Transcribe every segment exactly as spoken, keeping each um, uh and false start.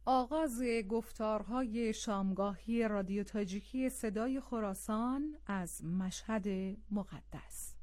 آغاز گفتارهای شامگاهی رادیو تاجیکی صدای خراسان از مشهد مقدس.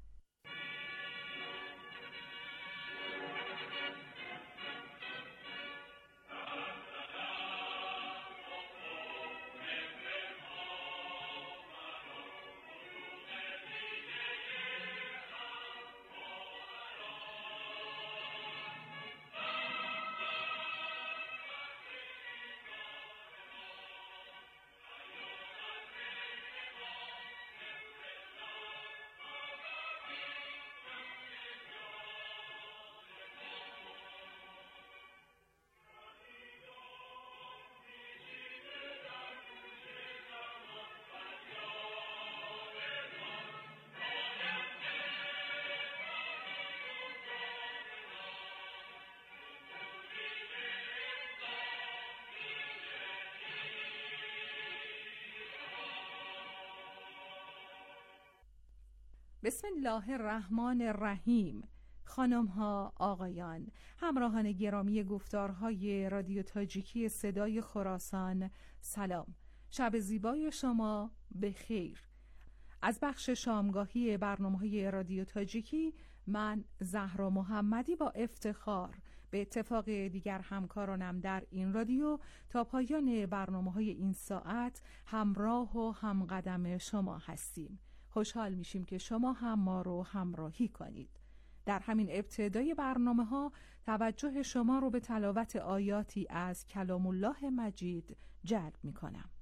بسم الله الرحمن الرحیم. خانم ها، آقایان، همراهان گرامی گفتارهای رادیو تاجیکی صدای خراسان، سلام. شب زیبای شما به خیر. از بخش شامگاهی برنامه‌های رادیو تاجیکی من زهرا محمدی با افتخار به اتفاق دیگر همکارانم در این رادیو تا پایان برنامه‌های این ساعت همراه و همقدم شما هستیم. خوشحال میشیم که شما هم ما رو همراهی کنید. در همین ابتدای برنامه ها توجه شما رو به تلاوت آیاتی از کلام الله مجید جلب میکنم.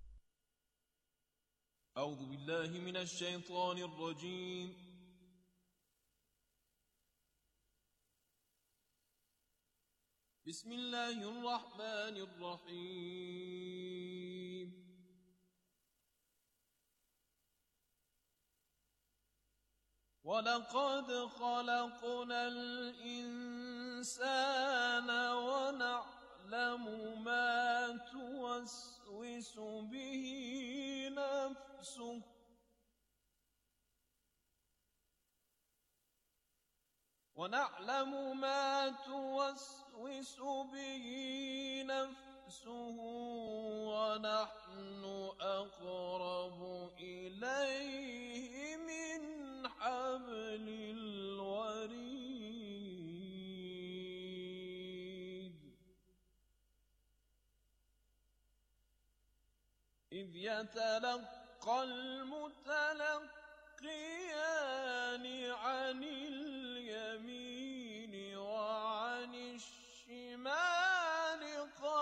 اعوذ بالله من الشیطان الرجیم. بسم الله الرحمن الرحیم. وَلَقَدْ خَلَقْنَا الْإِنسَانَ وَنَعْلَمُ مَا تُوَسْوِسُ بِهِ نَفْسُهُ وَنَعْلَمُ مَا تُوَسْوِسُ بِهِ نَفْسُهُ وَنَحْنُ أَقْرَبُ إِلَيْهِ مِنْ حبل الوريد إذ يتلقى المتلقيان عن اليمين وعن الشمال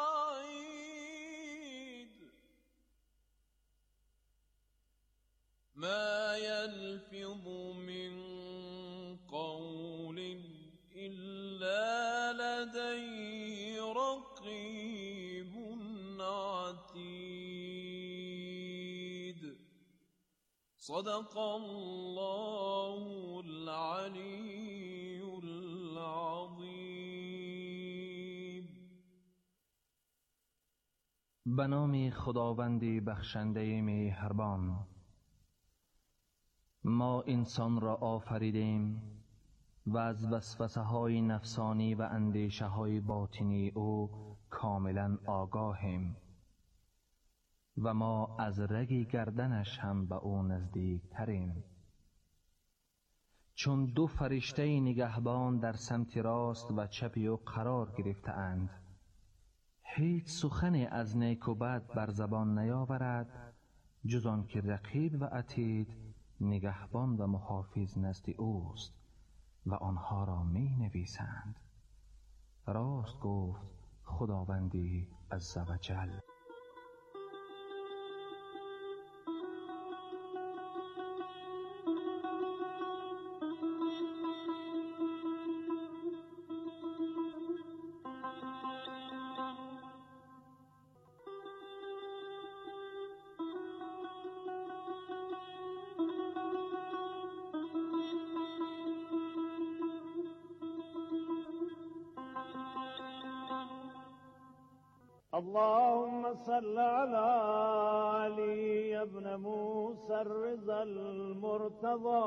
قعيد ما يلفظ من قول إلا لديه رقيب عتيد. صدق الله العلي العظيم. به نام خداوند بخشنده مهربان. ما انسان را آفریدیم و از وسوسه های نفسانی و اندیشه های باطنی او کاملا آگاهیم و ما از رگ گردنش هم به او نزدیک تریم. چون دو فرشته نگهبان در سمت راست و چپ او قرار گرفته اند، هیچ سخنی از نیک و بد بر زبان نیاورد جز آن که رقیب و عتید نگهبان و محافظ نزد اوست و آنها را می نویسند. راست گفت خداوندی عزوجل. اللهم صل على علي بن موسى الرضا المرتضى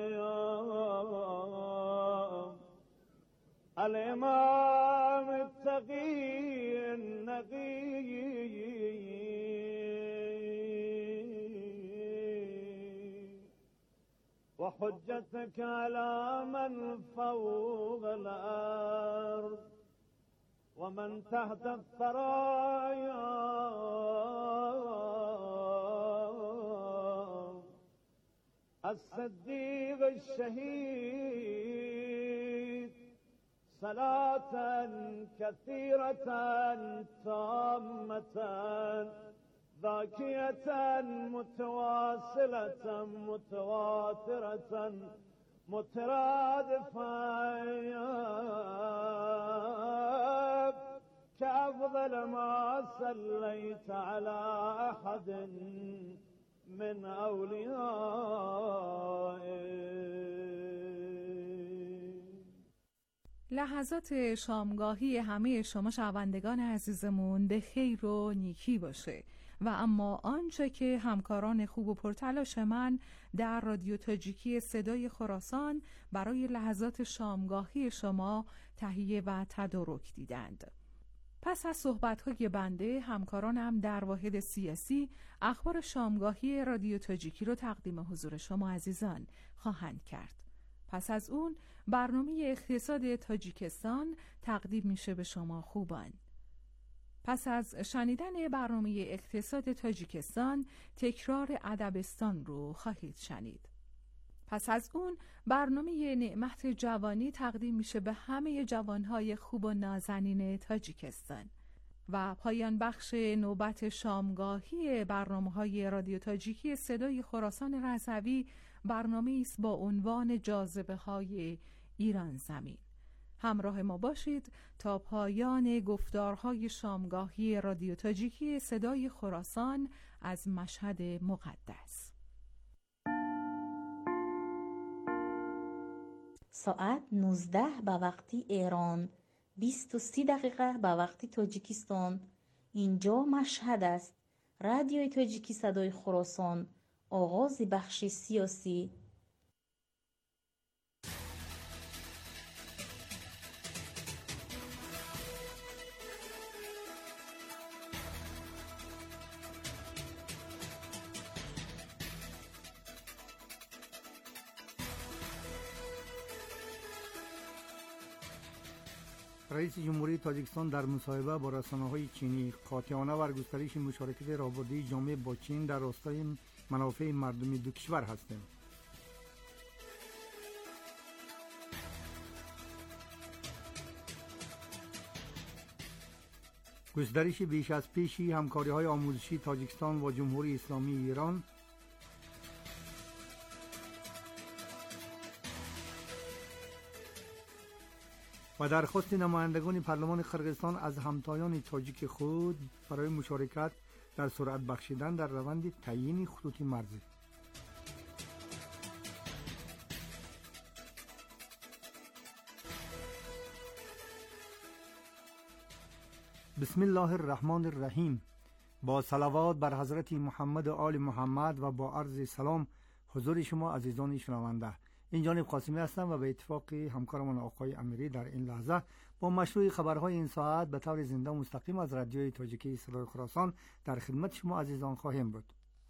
الإمام التقي التقي النقي وحجتك على من فوق الأرض ومن تحت الثرايا الصديق الشهيد صلاة كثيرة تامة ذاكية متواصلة متواترة مترادفة كأفضل ما صليت على أحد من أوليائه. لحظات شامگاهی همه شما شنوندگان عزیزمون به خیر و نیکی باشه و اما آنچه که همکاران خوب و پرتلاش من در رادیو تاجیکی صدای خراسان برای لحظات شامگاهی شما تهیه و تدارک دیدند. پس از صحبت‌های بنده، همکارانم در واحد سیاسی اخبار شامگاهی رادیو تاجیکی رو تقدیم حضور شما عزیزان خواهند کرد. پس از اون برنامه اقتصاد تاجیکستان تقدیم میشه به شما خوبان. پس از شنیدن برنامه اقتصاد تاجیکستان تکرار ادبستان رو خواهید شنید. پس از اون برنامه نعمت جوانی تقدیم میشه به همه جوانهای خوب و نازنین تاجیکستان و پایان بخش نوبت شامگاهی برنامه‌های رادیو تاجیکی صدای خراسان رضوی برنامه است با عنوان جاذبه‌های ایران زمین. همراه ما باشید تا پایان گفتارهای شامگاهی رادیو تاجیکی صدای خراسان از مشهد مقدس. ساعت نوزده به وقتی ایران، بیست و سی دقیقه به وقتی تاجیکستان. اینجا مشهد است. رادیوی تاجیکی صدای خراسان، آغاز بخش سیاسی. رئیس جمهوری تاجیکستان در مصاحبه با رسانه‌های چینی قاطعانه بر گسترش مشارکت راهبردی جامعه با چین در راستای منافع مردمی دو کشور هستند. گسترش بیش از پیشی همکاری‌های آموزشی تاجیکستان و جمهوری اسلامی ایران و درخواست نمایندگان پارلمان قرقیزستان از همتایان تاجیک خود برای مشارکت در سرعت بخشیدن در روند تعیین خطوط مرزی. بسم الله الرحمن الرحیم. با صلوات بر حضرت محمد و آل محمد و با عرض سلام حضور شما عزیزان شنونده. این جانب قاسمی هستم و به اتفاق همکارمان آقای امیری در این لحظه با مشروع خبرهای این ساعت به طور زنده و مستقیم از رادیوی تاجیکی صدای خراسان در خدمت شما عزیزان خواهیم بود.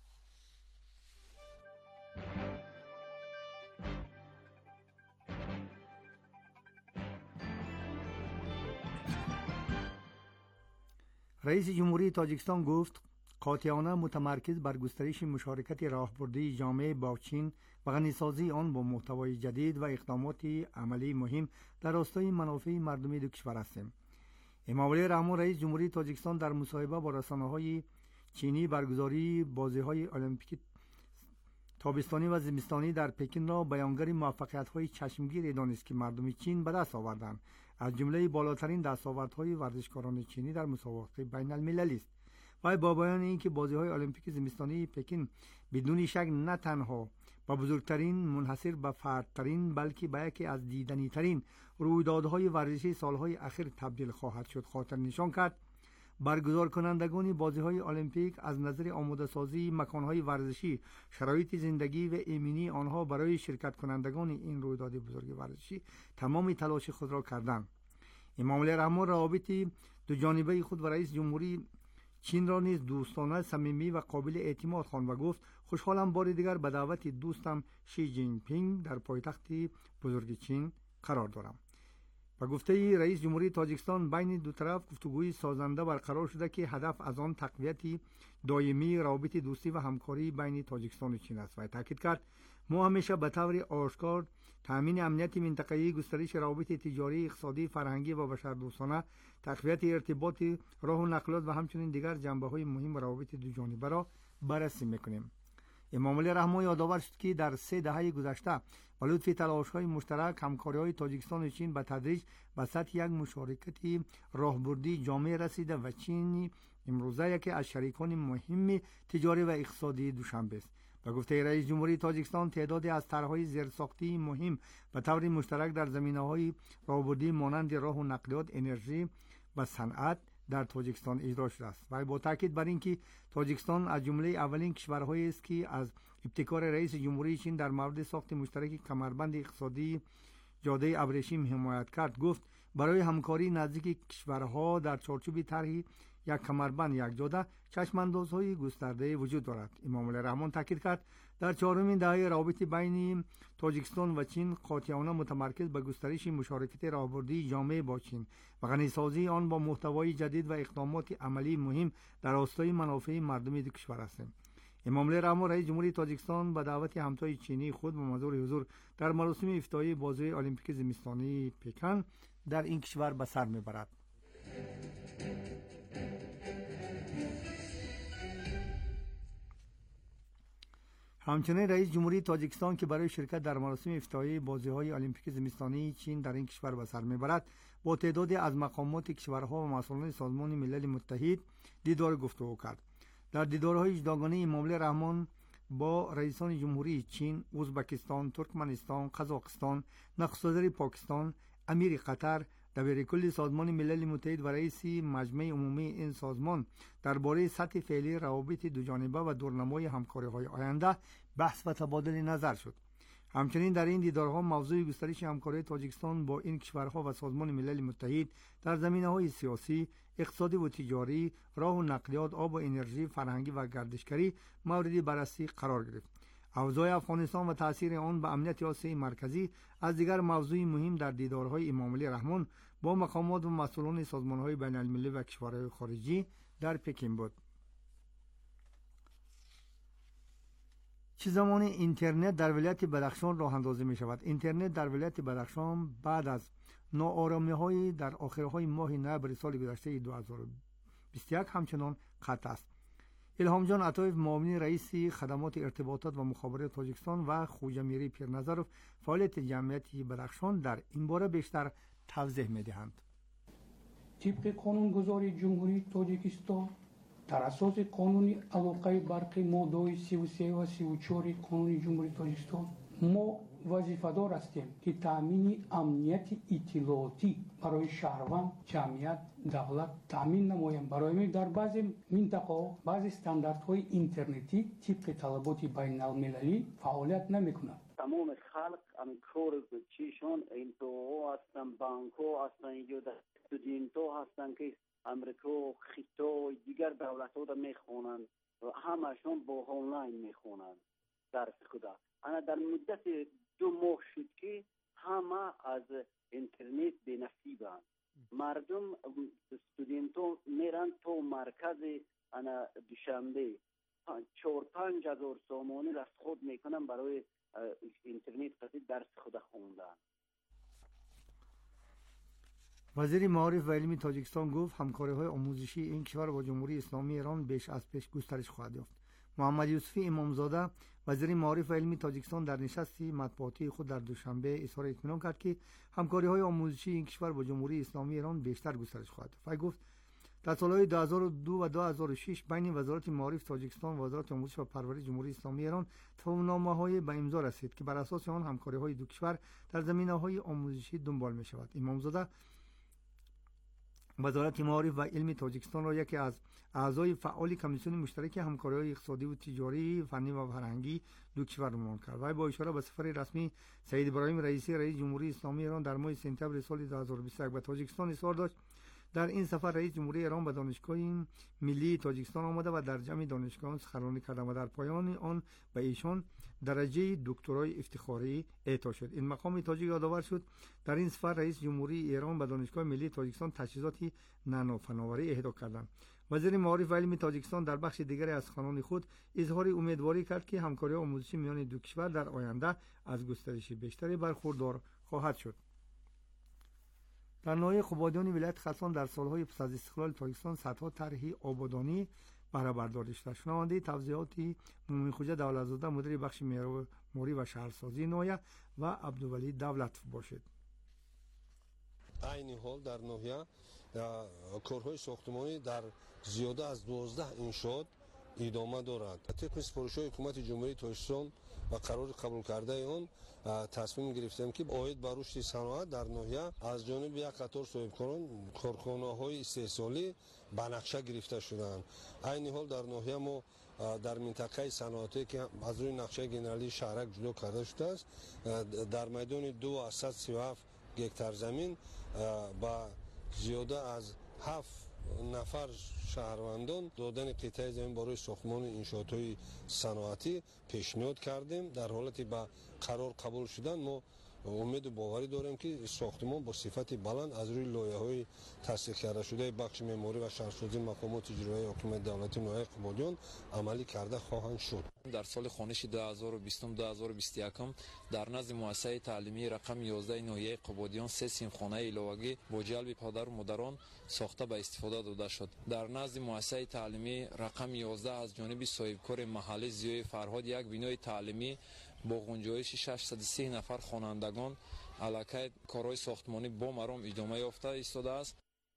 رئیس جمهوری تاجیکستان گفت قاطعانه متمرکز بر گسترش مشارکت راهبردی جامعه با چین و غنیسازی آن با محتوای جدید و اقدامات عملی مهم در راستای منافع مردمی دو کشور هستیم. امامعلی رحمان رئیس جمهوری تاجیکستان در مصاحبه با رسانه‌های چینی برگزاری بازی‌های المپیک تابستانی و زمستانی در پکن را بیانگر موفقیت‌های چشمگیر دانست که مردم چین به دست آوردند، از جمله بالاترین دستاوردهای ورزشکاران چینی در مسابقات بین المللی است. و با بیان اینکه بازی‌های المپیک زمستانی پکن بدون شک نه تنها با بزرگترین منحصر به فردترین بلکه به یکی از دیدنی‌ترین رویدادهای ورزشی سالهای اخیر تبدیل خواهد شد خاطر نشان کرد. برگزار کنندگان بازی‌های المپیک از نظر آماده سازی مکان‌های ورزشی، شرایط زندگی و ایمنی آنها برای شرکت کنندگان این رویداد بزرگ ورزشی تمام تلاش خود را کردند. امام علی رحمان روابط دو جانبه خود و رئیس جمهوری چین را نیز دوستانه، صمیمی و قابل اعتماد خواند و گفت خوشحالم بار دیگر به دعوت دوستم شی جین پینگ در پایتخت بزرگ چین قرار دارم. و گفته رئیس جمهوری تاجیکستان بین دو طرف گفتگوی سازنده برقرار شده که هدف از آن تقویت دائمی روابط دوستی و همکاری بین تاجیکستان و چین است و تاکید کرد ما همیشه به طور آشکار تامین امنیت منطقه‌ای، گسترش روابط تجاری، اقتصادی، فرهنگی و بشردوستانه، تقویت ارتباط راه و نقلات و همچنین دیگر جنبه‌های مهم روابط دو جانبه را بررسی می‌کنیم. امام علی رحمان یادآور شد که در سه دهه گذشته با لطف تلاش‌های مشترک همکاری‌های تاجیکستان و چین به تدریج به سطح یک مشارکت راهبردی جامع رسیده و چین امروزه یکی از شریکان مهم تجاری و اقتصادی دوشنبه است. و گفته رئیس جمهوری تاجیکستان تعدادی از طرح‌های زیرساختی مهم به طور مشترک در زمینه‌های راهبردی مانند راه و نقلیات، انرژی و صنعت در تاجیکستان اجرا شده است و با تاکید بر اینکه تاجیکستان از جمله اولین کشورهایی است که از ابتکار رئیس جمهوری چین در مورد ساخت مشترک کمربند اقتصادی جاده ابریشم حمایت کرد، گفت برای همکاری نزدیک کشورها در چارچوب طرح یک کمربند یک جاده چشماندازهای گسترده وجود دارد. امام علی رحمان تاکید کرد در چهارمین دهه روابط بین تاجیکستان و چین قاطعانه متمرکز به گسترش مشارکت راهبردی جامع با چین و غنیسازی آن با محتوای جدید و اقدامات عملی مهم در راستای منافع مردم دو کشور است. امام علی رحمان رئیس جمهوری تاجیکستان به دعوت همتای چینی خود به منظور حضور در مراسم افتتاحیه بازی المپیک زمستانی پکن در این کشور به سر میبرد. همچنین رئیس جمهوری تاجیکستان که برای شرکت در مراسم افتتاحیه بازی‌های المپیک زمستانی چین در این کشور به سر میبرد با تعدادی از مقامات کشورها و مسئولان سازمان ملل متحد دیدار گفتگو کرد. در دیدارهای جداگانه امام علی رحمان با رئیسان جمهوری چین، ازبکستان، ترکمنستان، قزاقستان، نخست وزیر پاکستان، امیر قطر، دبیرکل سازمان ملل متحد و رئیس مجمع عمومی این سازمان درباره سطح فعلی روابط دو جانبه و دورنمای همکاری‌های آینده بحث و تبادل نظر شد. همچنین در این دیدارها موضوع گسترش همکاری تاجیکستان با این کشورها و سازمان ملل متحد در زمینه‌های سیاسی، اقتصادی و تجاری، راه و نقلیات، آب و انرژی، فرهنگی و گردشگری مورد بررسی قرار گرفت. اوضاع افغانستان و تاثیر آن به امنیت آسیای مرکزی از دیگر موضوع مهم در دیدارهای امام علی رحمان با مقامات و مسئولان سازمان‌های بین‌المللی و کشورهای خارجی در پکین بود. چه زمان اینترنت در ولایت بدخشان راه اندازی می شود؟ اینترنت در ولایت بدخشان بعد از ناآرامی‌های در آخرهای ماه نوامبر سال گذشته دو هزار و بیست و یک همچنان قطع است. الهام جان عطایف معاون رئیس خدمات ارتباطات و مخابرات تاجیکستان و خوجا میری پیرنظرov فعالیت جمعیتی بدخشان در این باره بیشتر توضیح می‌دهند. طبق قانونگذاری جمهوری تاجیکستان در اساس قانون علاقه برقی ماده سی و سه و سی و چهار قانون جمهوری تاجیکستان ما وظیفه‌دار هستیم که تامین امنیت اطلاعاتی برای شهروند، جمعیت، دولت تامین نماییم. برای ما در بعضی منطقه بعضی استانداردهای اینترنتی طبق طلبات بین‌المللی فعالیت نمی‌کنند. تمام خلق امکار چیشون اینتوها هستن، بانک‌ها هستن، اینجا استودنت‌ها هستن که امریکا، خیتا دیگر دولت‌ها را می‌خوانند و همشون با آنلاین می‌خوانند درس خدا. انا در مدت دو ماه شد که همه از اینترنت به نصیبند. مردم استودنت‌ها میرن تو مرکز انا دوشنبه چهار پنج هزار سامانی را خود میکنن برای اینترنت قصد درس خود خوندن. وزیر معارف و علم تاجیکستان گفت همکاری‌های آموزشی این کشور با جمهوری اسلامی ایران بیش از پیش گسترش خواهد یافت. محمد یوسفی امامزاده وزیر معارف و علم تاجیکستان در نشستی مطبوعاتی خود در دوشنبه اظهار اطمینان کرد که همکاری‌های آموزشی این کشور با جمهوری اسلامی ایران بیشتر گسترش خواهد یافت. وی گفت در سال‌های دو هزار و دو و دو هزار و شش بین وزارت معارف تاجیکستان و وزارت آموزش و پرورش جمهوری اسلامی ایران تفاهم‌نامه‌های به امضا رسید که بر اساس آن همکاری‌های دو کشور در زمینه‌های آموزشی دنبال می‌شود. امامزاده وزارت معارف و علم تاجیکستان را یکی از اعضای فعال کمیسیون مشترک همکاری اقتصادی و تجاری، فنی و فرهنگی دو کشور عنوان کرد. و با اشاره به سفر رسمی سید ابراهیم رئیسی رئیس جمهوری اسلامی ایران در ماه سپتامبر سال دو هزار و بیست و یک به تاجیکستان اظهار داشت در این سفر رئیس جمهوری ایران به دانشگاه ملی تاجیکستان آمده و در جمع دانشگاهان سخنرانی کرد و در پایان آن به ایشان درجه دکترای افتخاری اعطا شد. این مقام تاجیک یادآور شد در این سفر رئیس جمهوری ایران به دانشگاه ملی تاجیکستان تجهیزات نانو فناوری اهدا کردند. وزیر معارف و علم تاجیکستان در بخش دیگری از سخنان خود اظهار امیدواری کرد که همکاری آموزشی میان دو کشور در آینده از گسترش بیشتری برخوردار خواهد شد. در ناحیه قبادیان ولایت خراسان در سالهای پس از استقلال تاجیکستان صدها طرح آبادانی بهره برداری شده. شنونده توضیحات مومن خوجه دولتزاده مدیر بخش معماری و شهرسازی ناحیه و عبدالولی دولت باشد. عین حال در ناحیه کارهای ساختمانی در زیاده از دوازده انشاءات ادامه دارد. طبق سفارش‌های حکومت جمهوری تاجیکستان و قرار قبول کرده آن تصمیم گرفتیم که عاید به رشد صنعت در ناحیه از جانب یک قطار صاحبکاران کارخانه‌های استحصالی به نقشه گرفته شدند. عین حال در ناحیه ما در منطقه صنعتی که از روی نقشه گنرالی شهرک جدا کرده شده است در میدان دو و صد و سی و هفت گکتار زمین با زیاده از هفت نفر شهروندان دادن قطعه زمین برای ساختمان انشاءات‌های صنعتی پیشنهاد کردیم. در حالتی به قرار قبول شدن ما امید و باوری داریم که ساختمان با صفت بلند از روی لایحه‌های تصدیق کرده شده بخش معماری و شهرسازی مقامات اجرایی حکومت دولتی ناحیه قبادیان عملی کرده خواهند شد. در سال خانش دو هزار و بیست دو هزار و بیست و یک در نزد مؤسسه تعلیمی رقم یازده ناحیه قبادیان سه سیمخانه ایلاوگی با جلب پدر و مادران ساخته به استفاده داده شد. در نزد مؤسسه تعلیمی رقم یازده از جانب صاحبکار محلی زیای فرهاد یک بنای تعلیمی با گنجایش ششصد و سه نفر خوانندگان علاقه کارهای ساختمانی با مرام ادامه یافته ایستاده است.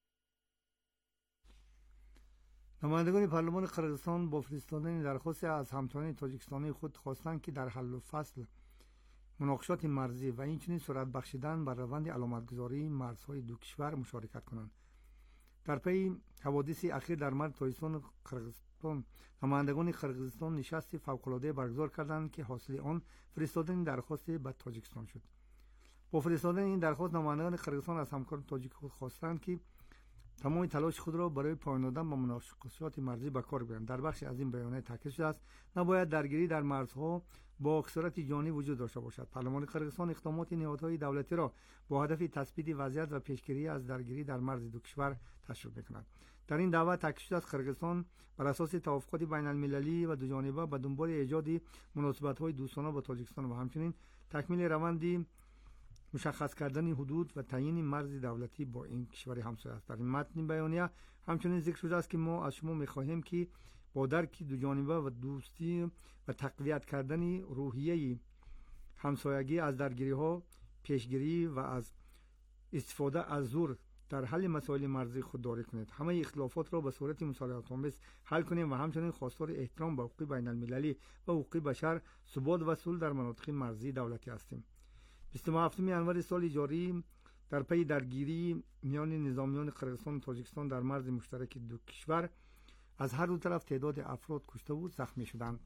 نمایندگان پارلمان قرقیزستان با فرستادن درخواست از همتایان تاجیکستانی خود خواستند که در حل و فصل مناقشات مرزی و اینچنین سرعت بخشیدن بر روند علامتگذاری مرزهای دو کشور مشارکت کنند. در پی حوادث اخیر در مرز تاجیکستان قرقیزستان نمایندگان قرقیزستان نشست فوق‌العاده برگزار کردند که حاصل آن فرستادن درخواست به تاجیکستان شد. با فرستادن این درخواست نمایندگان قرقیزستان از همکاران تاجیک خود خواستند که تمام تلاش خود را برای پایان دادن با مناقشات مرزی به کار بگیرند. در بخش از این بیانیه تاکید شده است نباید درگیری در مرزها با خسارت جانی وجود داشته باشد. پارلمان قرقیزستان اقدامات نهادهای دولتی را با هدف تثبیت وضعیت و پیشگیری از درگیری در مرز دو کشور تشویق می‌کند. در این دعوت تاکید شده است قرقیزستان بر اساس توافقات بین المللی و دو جانبه به دنبال ایجاد مناسبت‌های دوستانه با تاجیکستان و همچنین تکمیل روند مشخص کردن حدود و تعیین مرز دولتی با این کشور همسایه است. در این متن بیانیه همچنین ذکر شده است که ما از شما می‌خواهیم که با درک دو جانبه و دوستی و تقویت کردن روحیه همسایگی از درگیری‌ها پیشگیری و از استفاده از زور در حل مسائل مرزی خودداری کنید. همه اختلافات را به صورت مصالحه‌آمیز حل کنیم و همچنین خواستار احترام به حقوق بین المللی و حقوق بشر، ثبات و صلح در مناطق مرزی دولتی هستیم. بیستم و هفتم انور سال جاری در پی درگیری میان نظامیان قرقیزستان و تاجیکستان در مرز مشترک دو کشور از هر دو طرف تعداد افراد کشته و زخمی شدند.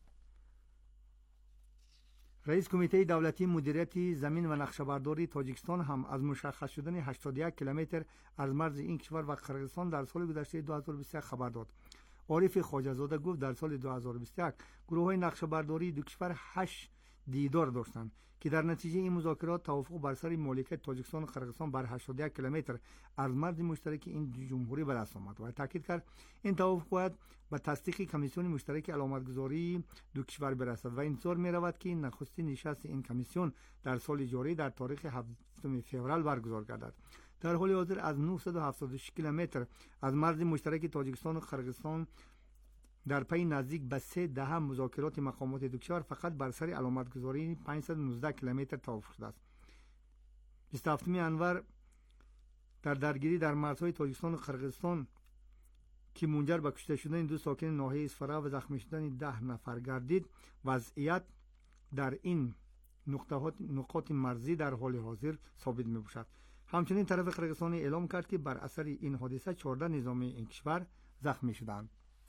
رئیس کمیته دولتی مدیریت زمین و نقشه‌برداری تاجیکستان هم از مشخص شدن هشتاد و یک کیلومتر از مرز این کشور و قرقیزستان در سال گذشته دو هزار و بیست و یک خبر داد. عارف خواجه‌زاده گفت در سال دو هزار و بیست و یک گروه‌های نقشه‌برداری دو کشور هشت دیدار داشتند که در نتیجه این مذاکرات توافق بر سر مالکیت تاجیکستان و قرقیزستان بر هشتاد و یک کیلومتر از مرز مشترک این دو جمهوری به دست آمد و تاکید کرد این توافق باید به تصدیق کمیسیون مشترک علامتگذاری دو کشور برسد و انتظار می رود که نخستین نشست این کمیسیون در سال جاری در تاریخ هفتم فوریه برگزار گردد. در حال حاضر از نهصد و هفتاد و شش کیلومتر از مرز مشترک تاجیکستان و قرقیزستان در پی نزدیک به سه دهه مذاکرات مقامات دو کشور فقط بر سر علامتگذاری پانصد و نوزده کیلومتر توافق شده است. بیست و هفتم انور در درگیری در مرزهای تاجیکستان و قرقیزستان که منجر به کشته شدن دو ساکن ناحیه اصفره و زخمی شدن ده نفر گردید، وضعیت در این نقاط مرزی در حال حاضر ثابت می باشد. همچنین طرف قرقیزستان اعلام کرد که بر اثر این حادثه چهارده نظامی این کشور زخمی شدند.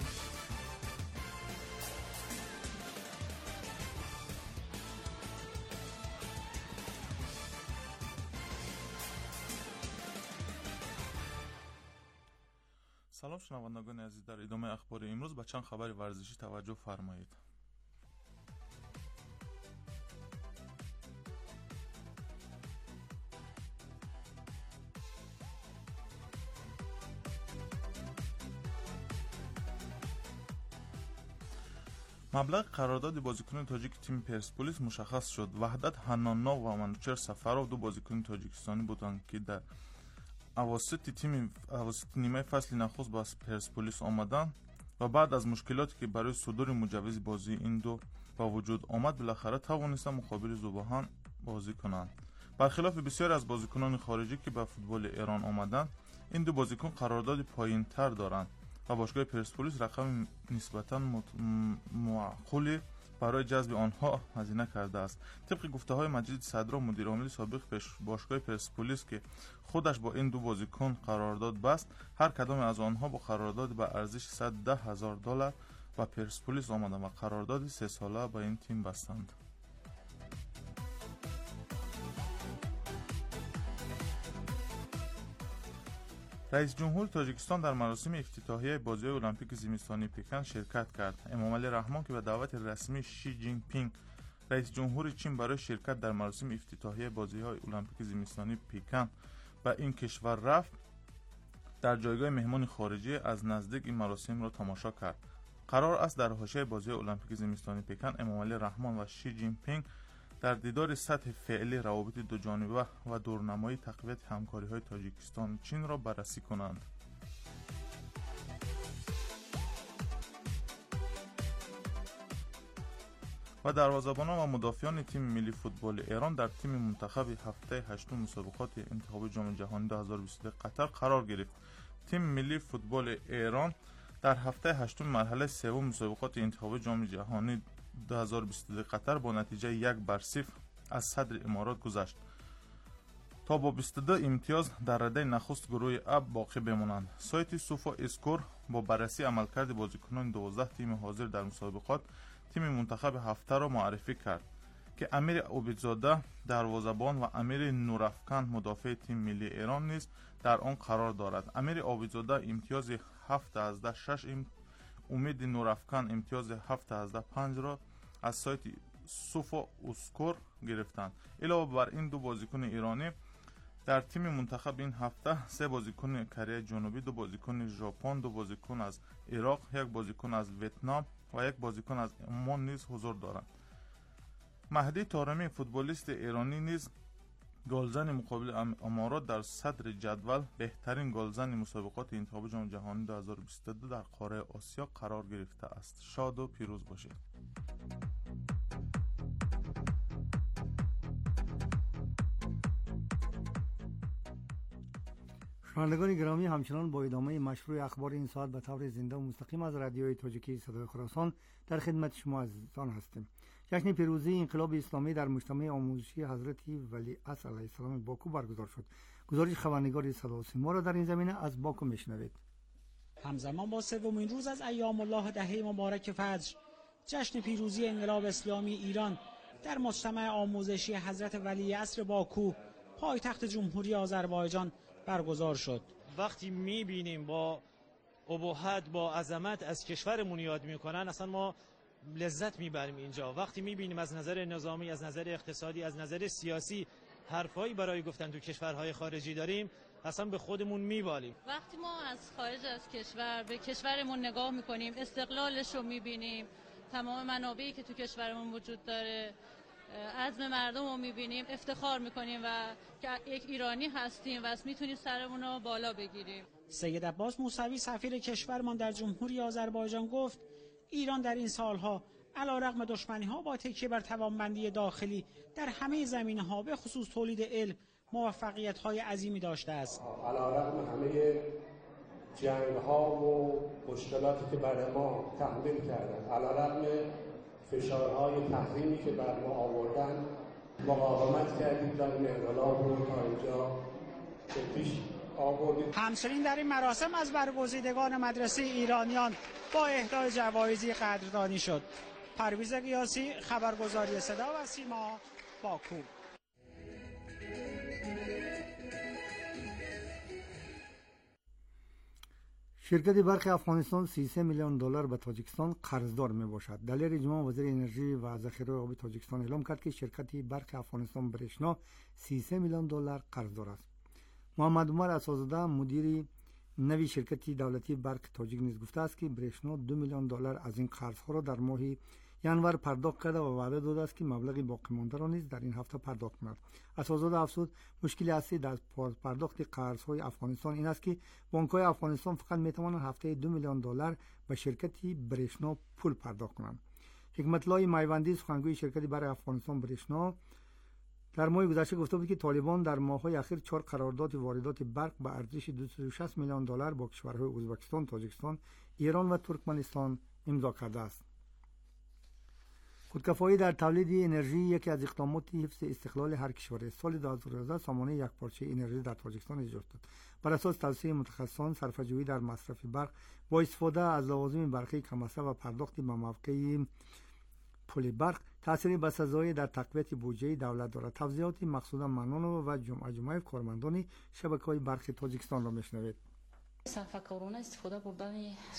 سلام شنوندگان عزیز، در ادامه اخبار امروز به چند خبر ورزشی توجه فرمایید. مبلغ قرارداد بازیکن تاجیک تیم پرسپولیس مشخص شد. وحدت حناننا و منوچهر سفرov دو بازیکن تاجیکستانی بودند که در اواسط تیم اواسط نیمه فصل نخست با پرسپولیس آمدند و بعد از مشکلاتی که برای صدور مجوز بازی این دو با وجود آمد بالاخره توانستند مقابل ذوباهن بازی کنند. برخلاف بسیاری از بازیکنان خارجی که به فوتبال ایران آمدند، این دو بازیکن قرارداد پایین‌تر دارند و باشگاه پرسپولیس رقم نسبتاً معقولی برای جذب آنها هزینه کرده است. طبق گفته‌های مجید صدرا مدیر عامل سابق باشگاه پرسپولیس که خودش با این دو بازیکن قرارداد بست، هر کدام از آنها با قرارداد به ارزش صد و ده هزار دلار و پرسپولیس آمدند و قرارداد سه ساله با این تیم بستند. رئیس جمهور تاجیکستان در مراسم افتتاحیه بازی‌های المپیک زمستانی پکن شرکت کرد. امامعلی رحمان که به دعوت رسمی شی جین پینگ رئیس جمهور چین برای شرکت در مراسم افتتاحیه بازی‌های المپیک زمستانی پکن به این کشور رفت، در جایگاه مهمان خارجی از نزدیک این مراسم را تماشا کرد. قرار است در حاشیه بازی‌های المپیک زمستانی پکن امامعلی رحمان و شی جین پینگ در دیدار سطح فعلی روابط دو جانبه و دورنمایی تقویت همکاری‌های تاجیکستان چین را بررسی کنند. و دروازه‌بانان و مدافعان تیم ملی فوتبال ایران در تیم منتخب هفته هشتم مسابقات انتخابی جام جهانی دو هزار و بیست و دو قطر قرار گرفت. تیم ملی فوتبال ایران در هفته هشتم مرحله سوم مسابقات انتخابی جام جهانی دو هزار و بیست و دو قطر با نتیجه یک بر صفر از صدر امارات گذشت تا با بیست و دو امتیاز در رده نخست گروه اب باقی بمانند. سایت سوفا اسکور با بررسی عملکرد بازیکنان دوازده تیم حاضر در مسابقات تیم منتخب هفته را معرفی کرد که امیر عبیدزاده دروازه‌بان و امیر نورافکن مدافع تیم ملی ایران نیز در آن قرار دارد. امیر عبیدزاده امتیاز هفت از ده شش، امید نورافکن امتیاز هفت از ده پنج را از سایت سوفا اسکور گرفتند. علاوه بر این دو بازیکن ایرانی در تیم منتخب این هفته سه بازیکن کره جنوبی، دو بازیکن ژاپن، دو بازیکن از عراق، یک بازیکن از ویتنام و یک بازیکن از عمان نیز حضور دارند. مهدی طارمی فوتبالیست ایرانی نیز گلزن مقابل امارات در صدر جدول بهترین گلزن مسابقات انتخابی جام جهانی دو هزار و بیست و دو در قاره آسیا قرار گرفته است. شاد و پیروز باشید. شنوندگان گرامی، همچنان با ادامه مشروع اخبار این ساعت به طور زنده و مستقیم از رادیوی تاجیکی صدای خراسان در خدمت شما عزیزان هستیم. جشن پیروزی انقلاب اسلامی در مجتمع آموزشی حضرت ولیعصر علیه السلام باکو برگزار شد. گزارش خبرنگار صدا و سیما را در این زمینه از باکو میشنوید. همزمان با سومین روز از ایام الله دهه مبارک فجر، جشن پیروزی انقلاب اسلامی ایران در مجتمع آموزشی حضرت ولیعصر باکو، پایتخت جمهوری آذربایجان برگزار شد. وقتی میبینیم با ابهت، با عظمت از کشورمون یاد میکنن، اصلا ما لذت میبریم اینجا. وقتی میبینیم از نظر نظامی، از نظر اقتصادی، از نظر سیاسی حرفایی برای گفتن تو کشورهای خارجی داریم، اصلا به خودمون میبالیم. وقتی ما از خارج از کشور به کشورمون نگاه میکنیم، استقلالش رو میبینیم، تمام منابعی که تو کشورمون وجود داره، عزم مردم رو میبینیم، افتخار میکنیم و که یک ایرانی هستیم و میتونیم سرمون رو بالا بگیریم. سید عباس موسوی سفیر کشورمان در جمهوری آذربایجان گفت ایران در این سالها علیرغم دشمنی‌ها با تکیه بر توانمندی داخلی در همه زمینه‌ها به خصوص تولید علم موفقیت‌های عظیمی داشته است. علیرغم همه جنگ‌ها و مشکلاتی که برای ما تحمیل کردند، علیرغم فشارهای تحریمی که بر ما آوردن، مقاومت کردیم و این انقلاب رو تا اینجا پیش آوردید. همچنین در این مراسم از برگزیدگان مدرسه ایرانیان با اهدای جوایزی قدردانی شد. پرویز قیاسی، خبرگزاری صدا و سیما، باکو. شرکت برق افغانستان سی و سه میلیون دلار به تاجیکستان قرضدار می باشد. دلیر اجماع وزیر انرژی و ذخیره آبی تاجیکستان اعلام کرد که شرکت برق افغانستان برشنا سی و سه میلیون دلار قرضدار است. محمد عمر اساسزاده مدیر نوی شرکت دولتی برق تاجیک نیز گفته است که برشنا دو میلیون دلار از این قرضها را در ماه ینور پرداخت کرده و وعده داده است که مبلغ باقی مانده را نیز در این هفته پرداخت کند. اساسزاده افزود مشکل اصلی در پرداخت قرضهای افغانستان این است که بانک‌های افغانستان فقط می‌توانند هفته دو میلیون دلار به شرکت برشنا پول پرداخت کنند. حکمت الله میوندی سخنگوی شرکت برق افغانستان برشنا در ماه گذشته گفته بود که طالبان در ماه‌های اخیر چهار قرارداد واردات برق به ارزش دویست و شصت میلیون دلار با کشورهای ازبکستان، تاجیکستان، ایران و ترکمنستان امضا کرده است. خودکفایی در تولید انرژی یکی از اقدامات حفظ استقلال هر کشور است. سال دو هزار و یازده سامانه یکپارچه انرژی در تاجیکستان ایجاد شد. بر اساس توصیه متخصصان، صرفه‌جویی در مصرف برق با استفاده از لوازم برقی کم‌مصرف و پرداخت به موقع پول برق تأثیر بسزایی در تقویت بودجه دولت دارد. توضیحات مقصودا منان و جمعه جمعه کارمندان شبکه‌های برق تاجیکستان را میشنوید. صرفه‌کارانه استفاده بردن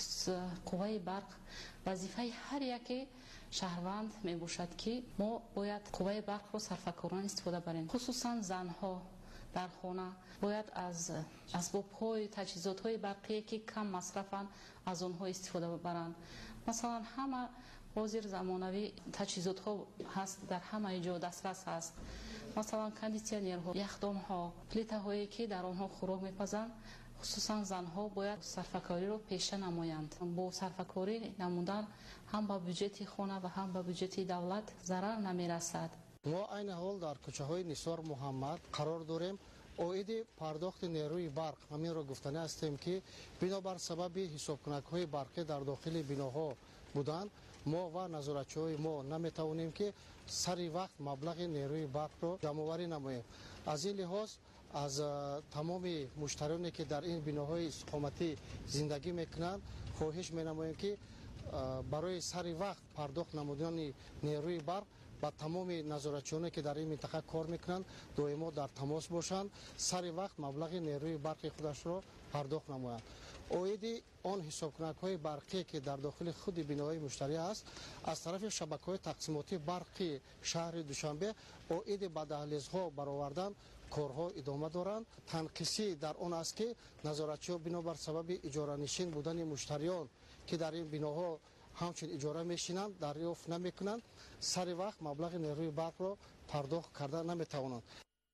قوه برق وظیفه هر یک شهروند می باشد که ما باید قوه برق رو صرفه‌کارانه استفاده بریم. خصوصا زنها در خانه باید از اسباب‌های تجهیزات‌های برقی که کم مصرفن از آنها استفاده برند. مثلا همه حاضر زمانوی تجهیزات‌ها هست، در همه جا دسترس هست. مثلا کاندیسیونرها، یخدان‌ها، پلیت‌هایی که در آنها خوراک می‌پزند، خصوصا زنها باید صرفه‌کاری رو پیشه نمایند. با صرفه‌کاری نمودن هم به بودجه خانه و هم به بودجه دولت ضرر نمی‌رسد. ما این حال در کوچه‌های نثار محمد قرار داریم. عاید پرداخت نیروی برق همین را گفتنی هستیم که بنابر سبب حسابکنک‌های برقی در داخل بناها بودند، ما و نظارتچی‌های ما نمی‌توانیم که سری وقت مبلغ نیروی برق رو جمع‌آوری نماییم. از این لحاظ از تمام مشتریانی که در این بناهای استقامتی زندگی میکنند خواهش می‌نماییم که برای سری وقت پرداخت نمودن نیروی برق با تمام نظارتچیانی که در این منطقه کار میکنند دائما در تماس باشند، سری وقت مبلغ نیروی برق خودش را پرداخت نمایند. عاید آن حسابکنک‌های برقی که در داخل خود بناهای مشتری است از طرف شبکه‌های تقسیماتی برقی شهر دوشنبه عاید به دهلیزها برآوردن کارها ادامه دارند. تنقیصی در آن است که نظارتچی‌ها بنابر سبب اجاره نشین بودن مشتریان که در این بناها همچون اجاره میشینند دریافت نمیکنند، سر وقت مبلغ نیروی برق را پرداخت کرده نمیتوانند.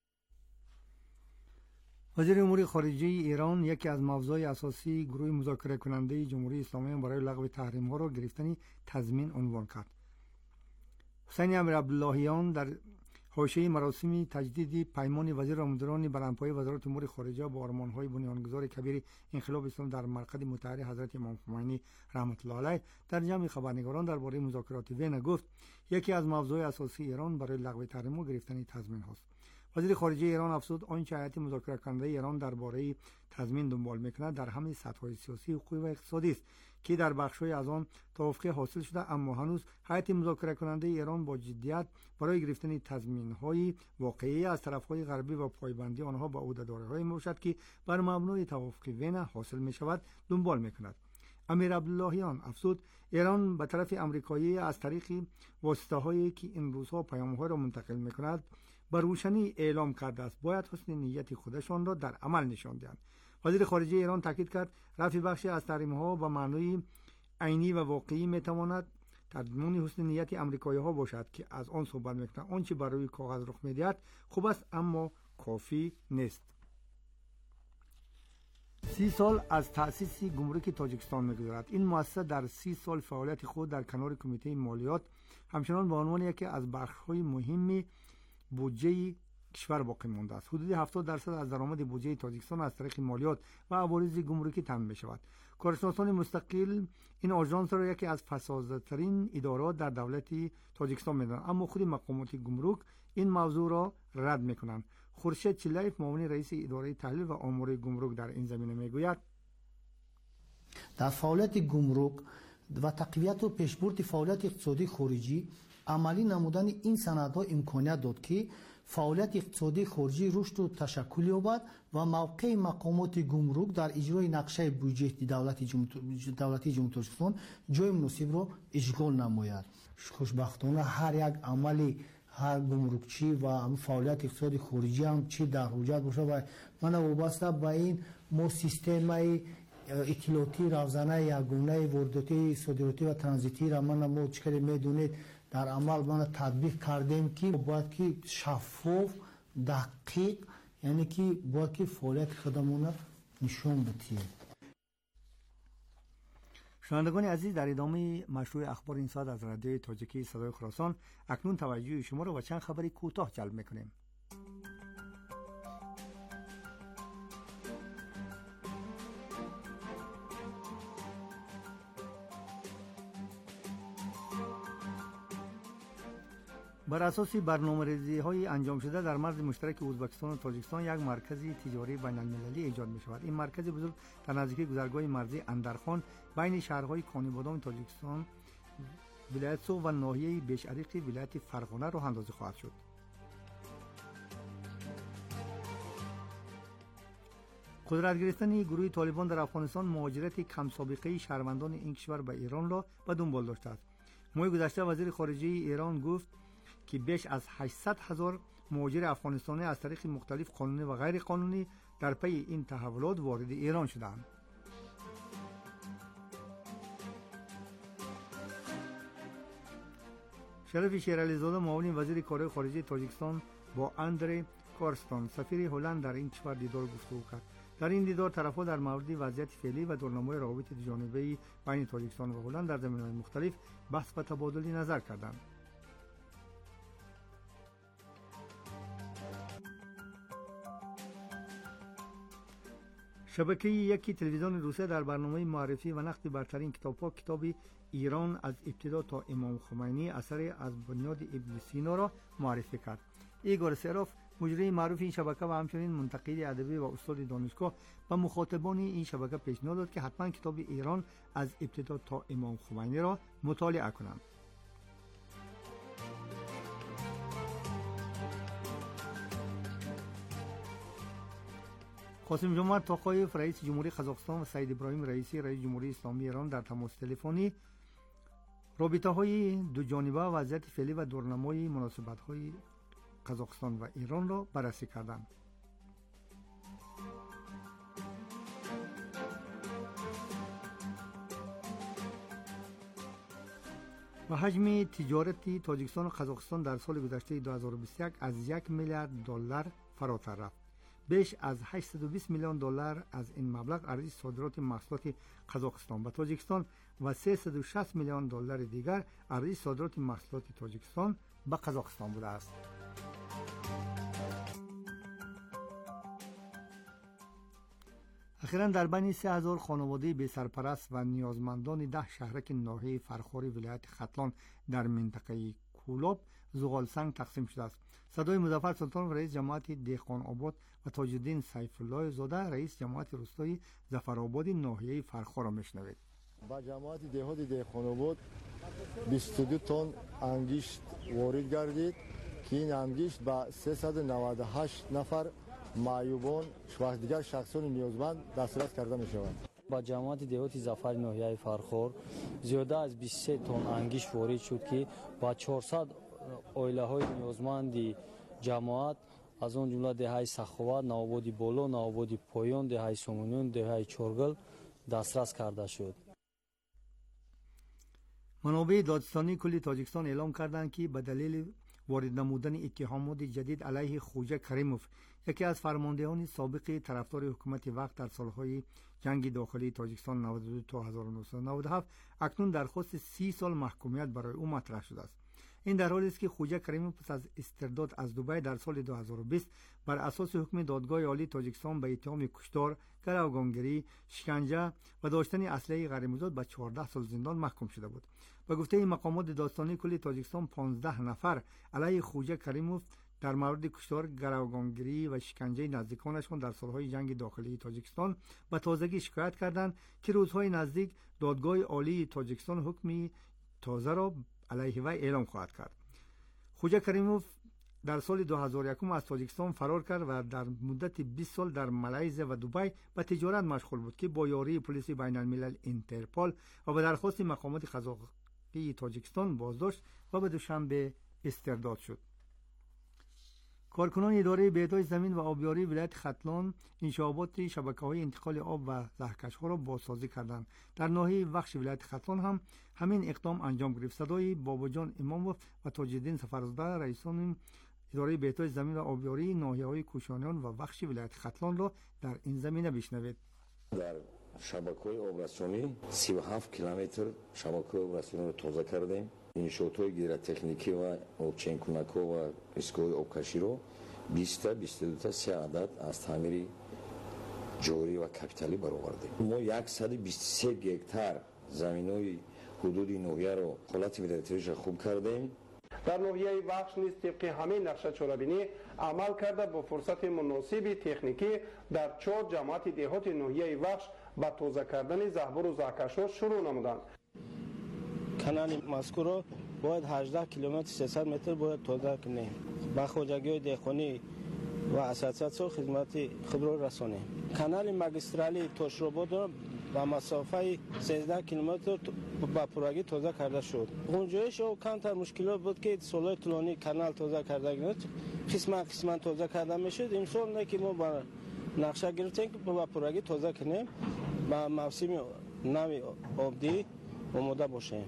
وزیر امور خارجه ایران یکی از موضوعات اساسی گروه مذاکره کننده جمهوری اسلامی برای لغو تحریم ها را گرفتن تضمین عنوان کرد. حسین امیرعبداللهیان در حاشیه مراسم تجدید پیمان وزیر اموران برانپای وزارت امور خارجه با آرمان‌های بنیانگذار کبیر انقلاب اسلام در مرقد مطهر حضرت امام خمینی رحمت الله علیه در جمع خبرنگاران درباره مذاکرات وین گفت یکی از موضوعات اساسی ایران برای لغو تحریم گرفتن تضمین هاست. وزیر خارجه ایران افزود آنچه هیئت مذاکره کننده ایران درباره تضمین دنبال میکند در همه سطح‌های سیاسی، حقوقی و اقتصادی است که در بخش‌های از آن توافق حاصل شده، اما هنوز هیئت مذاکره کننده ایران با جدیت برای گرفتن تضمین‌های واقعی از طرف‌های غربی و پایبندی آنها با عهده‌داری‌های باشد که بر مبنای توافق وین حاصل می‌شود دنبال می‌کند. امیر عبداللهیان افزود ایران به طرف آمریکایی از طریق واسطه‌هایی که این روزها پیام‌ها را منتقل می‌کند بر روشنی اعلام کرده است باید حسن نیت خودشان را در عمل نشان دهند. وزیر خارجه ایران تاکید کرد رفع بخشی از تحریم‌ها به معنای عینی و واقعی میتواند تضمین حسن نیت آمریکایی‌ها باشد که از آن صحبت می‌کنند. آنچه بر روی کاغذ رخ می‌دهد خوب است اما کافی نیست. سی سال از تأسیس گمرک تاجیکستان می‌گذرد. این مؤسسه در سی سال فعالیت خود در کنار کمیته مالیات همچنان به عنوان یکی از بخش‌های مهمی بودجه کشور باقی مانده است. حدود هفتاد درصد از درآمد بودجه تاجیکستان از طریق مالیات و عوارض گمرکی تامین می‌شود. کارشناسان مستقل این آژانس را یکی از فسادترین ادارات در دولت تاجیکستان می‌دانند، اما خود مقامات گمرک این موضوع را رد می‌کنند. خورشید چلایف معاون رئیس اداره تحلیل و آمار گمرک در این زمینه میگوید در فعالیت گمرک و تقویت و پیشبرد فعالیت اقتصادی خارجی عملی نمودن این سندها امکانیت داد که فعالیت اقتصادی خارجی رشد و تشکل یابد و موقع مقامات گمرک در اجرای نقشه بودجه دولت دولتی جمهوری تاجیکستان جای مناسب را اشغال نماید. خوشبختانه هر یک عملی هر گمرکچی و فعالیت اقتصادی خارجی هم چی در حجت باشه و من وابسته به این ما سیستم اطلاعاتی روزانه یگانه وارداتی صادراتی و ترانزیتی را من ما چکاری میدونید در عمل من تطبیق کردیم که باید که شفاف دقیق یعنی که باید که فعالیت خودمون نشون بدیم. شنوندگان عزیز، در ادامه مشروع اخبار این ساعت از رادیوی تاجیکی صدای خراسان اکنون توجه شما را به چند خبری کوتاه جلب میکنیم. بر اساس برنامه‌ریزی های انجام شده در مرز مشترک ازبکستان و تاجیکستان یک مرکز تجاری بین المللی ایجاد می شود. این مرکز بزرگ در نزدیکی گذرگاه مرزی اندرخان بین شهرهای کانیبادام تاجیکستان، ولایت سو و ناحیه بیشعریق ولایت فرغانه راه اندازی خواهد شد. قدرت گرفتن گروه طالبان در افغانستان مهاجرت کم سابقه شهروندان این کشور به ایران را به دنبال داشته است. ماه گذشته وزیر خارجه ایران گفت که بیش از هشتصد هزار مهاجر افغانستانی از طریق مختلف قانونی و غیر قانونی در پی این تحولات وارد ایران شدند. شرف شیرعلی زاده معاون وزیر کارهای خارجه تاجیکستان با اندری کارستان سفیر هلند در این کشور دیدار گفتگو کرد. در این دیدار طرف‌ها در مورد وضعیت فعلی و دورنمای روابط دوجانبه بین تاجیکستان و هلند در زمینه‌های مختلف بحث و تبادل نظر کردند. شبکه یکی تلویزیون روسیه در برنامه معرفی و نقد برترین کتاب‌ها کتاب ایران از ابتدا تا امام خمینی اثر از بنیاد ابن سینا را معرفی کرد. ایگور سراف مجری معروف این شبکه و همچنین منتقد ادبی و استاد دانشگاه و مخاطبان این شبکه پیشنهاد داد که حتما کتاب ایران از ابتدا تا امام خمینی را مطالعه کنند. قاسم جمعت توقایف رئیس جمهوری قزاقستان و سعید ابراهیم رئیسی رئیس جمهوری اسلامی ایران در تماس تلفنی رابطه های دو جانبه و وضعیت فعلی و دورنمای مناسبت های قزاقستان و ایران را بررسی کردند. و حجم تجارتی تاجیکستان و قزاقستان در سال گذشته دو هزار و بیست و یک از یک میلیارد دلار فراتر رفت. بیش از هشتصد و بیست میلیون دلار از این مبلغ ارزش صادرات محصولات قزاقستان به تاجیکستان و سیصد و شصت میلیون دلار دیگر ارزش صادرات محصولات تاجیکستان به قزاقستان بوده است. اخیراً در بین سه هزار خانواده بی سرپرست و نیازمندان ده شهرک ناحیه فرخار ولایت ختلان در منطقه کولاب زغال سنگ تقسیم شده است. صدای مظفر سلطان رئیس جماعت دهقان آباد و تاج الدین سیف الله زاده رئیس جماعت روستایی ظفرآباد ناحیه فرخار را میشنوید. با جماعت دهات دهقان آباد بیست و دو تن انگشت وارد گردید که این انگشت با سیصد و نود و هشت نفر معیوبان و دیگر شخصان نیازمند دسترس کرده می شود. با جماعت دهات ظفر ناحیه فرخار زیاده از بیست و سه تن انگشت وارد شد که با چهارصد اویله های نیازمندی جماعت از اون جمله دههای سخاوت، نوآبادی بالا، نوآبادی پایان، دههای سومونیون، دههای چورگل دسترس کرده شد. منابع دادستانی کل تاجیکستان اعلام کردند که به دلیل وارد نمودن اتهامات جدید علیه خوجه کریموف، یکی از فرماندهان سابق طرفدار حکومت وقت در سالهای جنگ داخلی تاجیکستان نود و دو تا هزار و نهصد و نود و هفت، اکنون درخواست سی سال محکومیت برای او مطرح شده است. این در حالی است که خوجه کریموف پس از استرداد از دبی در سال دو هزار و بیست بر اساس حکم دادگاه عالی تاجیکستان به اتهام کشتار، گروگانگیری، شکنجه و داشتن اسلحه غیرمجاز به چهارده سال زندان محکوم شده بود. به گفته مقامات دادستانی کل تاجیکستان پانزده نفر علیه خوجه کریموف در مورد کشتار، گروگانگیری و شکنجه نزدیکانشان در سالهای جنگ داخلی تاجیکستان به تازگی شکایت کردند که روزهای نزدیک دادگاه عالی تاجیکستان حکمی تازه را علیه وی اعلام خواهد کرد. خوجا کریموف در سال دو هزار و یک از تاجیکستان فرار کرد و در مدت بیست سال در مالزی و دبی به تجارت مشغول بود که با یاری پلیس بین الملل اینترپول و به درخواست مقامات قضایی تاجیکستان بازداشت و به دوشنبه استرداد شد. کارکنان اداره بهداشت زمین و آبیاری ولایت ختلان انشابات شبکه‌های انتقال آب و زهرکش‌ها را بازسازی کردند. در ناحیه وخش ولایت ختلان هم همین اقدام انجام گرفت. صدای باباجان اماموف و تاج‌الدین سفرزاده رئیسان اداره بهداشت زمین و آبیاری ناحیه‌های کوشانیان و وخش ولایت ختلان را در این زمینه بشنوید. در شبکه‌های آبرسانی سی و هفت کیلومتر شبکه‌های آبرسانی را تازه کردیم. انشاءات‌های گیراتکنیکی و آبچین‌کنک‌ها و ایستگاه آبکشی را بیست تا بیست و دو تا سه عدد از تعمیر جاری و کپیتالی برآوردیم. ما صد و بیست و سه گکتار زمین‌های حدود ناحیه را حالت ولایتیش خوب کردیم. در ناحیه بخش نیز طبق همین نقشه چورابینی عمل کرده با فرصت مناسب تکنیکی در چهار جماعت دهات ناحیه بخش با تازه کردن زهبر و زهکش‌ها شروع نمودند. کانال مذکور را باید هجده کیلومتر سیصد متر باید تازه کنیم. با خواجگی دهخانی و اساتید خدمت خود را رسانیم. کانال ماگسترالی تاشراباد را با مسافه سیزده کیلومتر با پروژه تازه کرده شد. اونجایش او کمتر مشکلات بود که سالهای طولانی کانال تازه کرده گرفت. قسمت قسمت تازه کرده میشد. امسال نه که ما با نقشه گرفتیم که با پروژه تازه کنیم با موسم نوی آبدی آماده باشیم.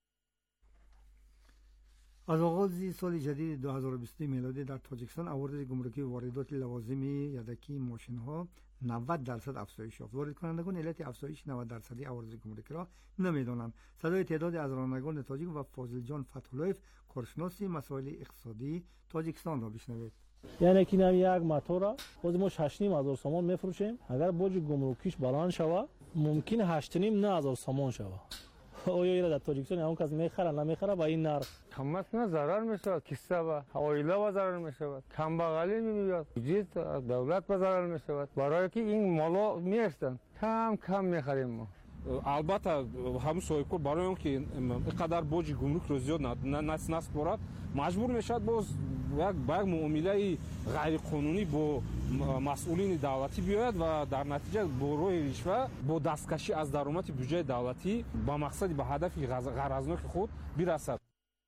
از آغاز سال جدید دو هزار و بیست میلادی در تاجیکستان عوارض گمرکی و واردات لوازم یدکی ماشین‌ها نود درصد افزایش یافت. وارد کنندگان علت افزایش نود درصدی عوارض گمرکی را نمیدانند. صدای تعداد از رانندگان تاجیک و فاضل جان فتح‌الله‌اف کارشناس مسائل اقتصادی تاجیکستان را بشنوید. یعنی که نمی یک موتور خود ما شش و نیم هزار سامان میفروشیم. اگر بوج گمرکیش بلند شود ممکن هشت و نیم هزار سامان شود. آیا اینا در تاجیکستان اون کس میخره نمیخره با این نرخ کم است نه ضرر میشه کیسه و اویله و ضرر میشه کم بغلی میاد جیت دولت به ضرر میشه برای که این مالا میارستن کم کم میخریم ما. البته همون صاحبکار برای اون که اینقدر بوج گمرک رو زیاد نس نس برد مجبور میشد باز یک با یک معامله غیر قانونی با مسئولین دولتی بیاید و در نتیجه با روی رشوه با دستکشی از درآمد بودجه دولتی با مقصد به هدف غرضناک خود برسد.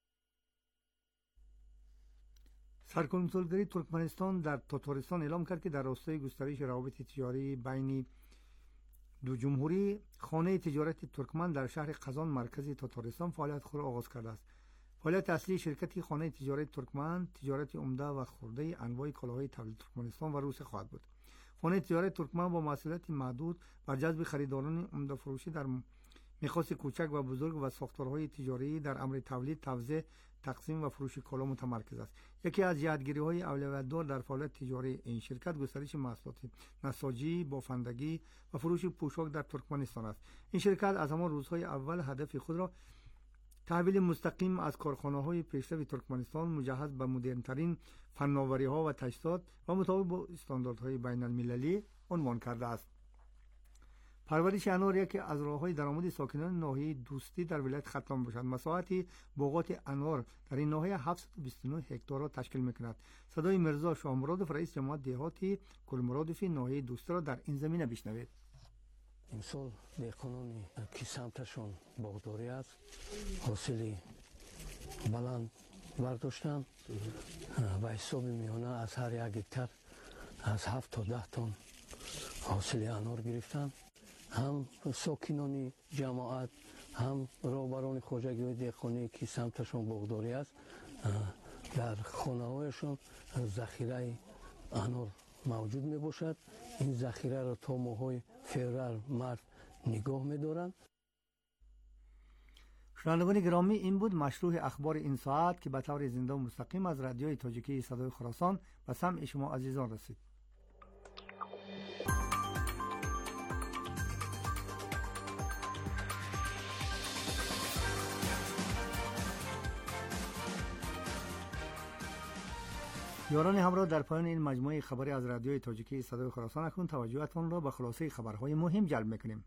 سرکنسولگری ترکمنستان در تاتارستان اعلام کرد که در راستای گسترش روابط تجاری بین دو جمهوری خانه تجارت ترکمن در شهر قزان مرکزی تاتارستان فعالیت خود را آغاز کرده است. فعالیت اصلی شرکت خانه تجارت ترکمن تجارت عمده و خرده انواع کالاهای تولید ترکمنستان و روسیه خواهد بود. خانه تجارت ترکمن با مسئولیت محدود بر جذب خریداران عمده فروشی در میخواست کوچک و بزرگ و ساختارهای تجاری در امر تولید، توزیع، تقسیم و فروش کالا متمرکز است. یکی از جهتگیری‌های اولویت‌دار در فعالیت تجاری این شرکت گسترش محصولات نساجی، بافندگی و فروش پوشاک در ترکمنستان است. این شرکت از همان روزهای اول هدف خود را تحویل مستقیم از کارخانه‌های پیشرو ترکمنستان مجهز به مدرن‌ترین فناوری‌ها و تجهیزات و مطابق با استانداردهای بین‌المللی عنوان کرده است. پرورش انار یکی از راه‌های درآمد ساکنان ناحیه دوستی در ولایت ختلان باشد. مساحت باغات انار در این ناحیه هفتصد و بیست و نه هکتار را تشکیل می‌کند. صدای مرزا شامرادوف رئیس جماعت دهاتی کلمرادوفی ناحیه دوستی را در این زمینه بشنوید. امسال دهقانان که سمتشون باغداری است حاصل بلند برداشتن و حساب میانه از هر یک هکتار از هفت تا ده تن حاصل انار گرفتن. هم ساکنان جماعت هم راهبران خواجگی دهقانی که سمتشون باغداری است در خانه هایشون ذخیره انار موجود می باشد. این ذخیره را تا ماهای فوریه مارس نگاه می دارند. شنوندگان گرامی، این بود مشروع اخبار این ساعت که به طور زنده و مستقیم از رادیوی تاجیکی صدای خراسان به سمع شما عزیزان رسید. یاران همراه، در پایان این مجموعه خبری از رادیوی تاجیکی صدای خراسان اکنون توجهتان را به خلاصه خبرهای مهم جلب می‌کنیم.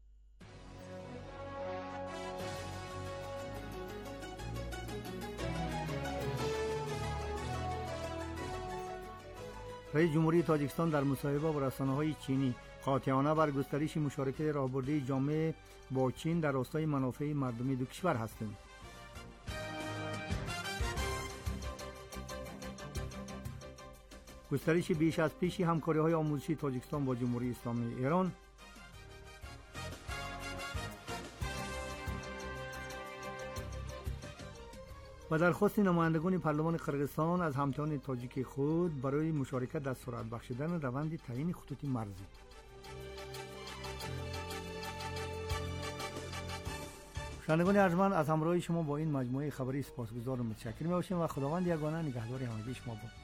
رئیس جمهوری تاجیکستان در مصاحبه با رسانه‌های چینی قاطعانه بر گسترش مشارکت راهبردی جامع با چین در راستای منافع مردمی دو کشور هستیم. گسترش بیش از پیش همکاری‌های آموزشی تاجیکستان با جمهوری اسلامی ایران. و درخواست نمایندگان پارلمان قرقیزستان از همتایان تاجیک خود برای مشارکت در سرعت بخشیدن روند تعیین خطوط مرزی. شنوندگان ارجمند، از همراهی شما با این مجموعه خبری سپاسگزار و متشکر می‌باشیم و خداوند یگانه نگهدار همگی شما باد.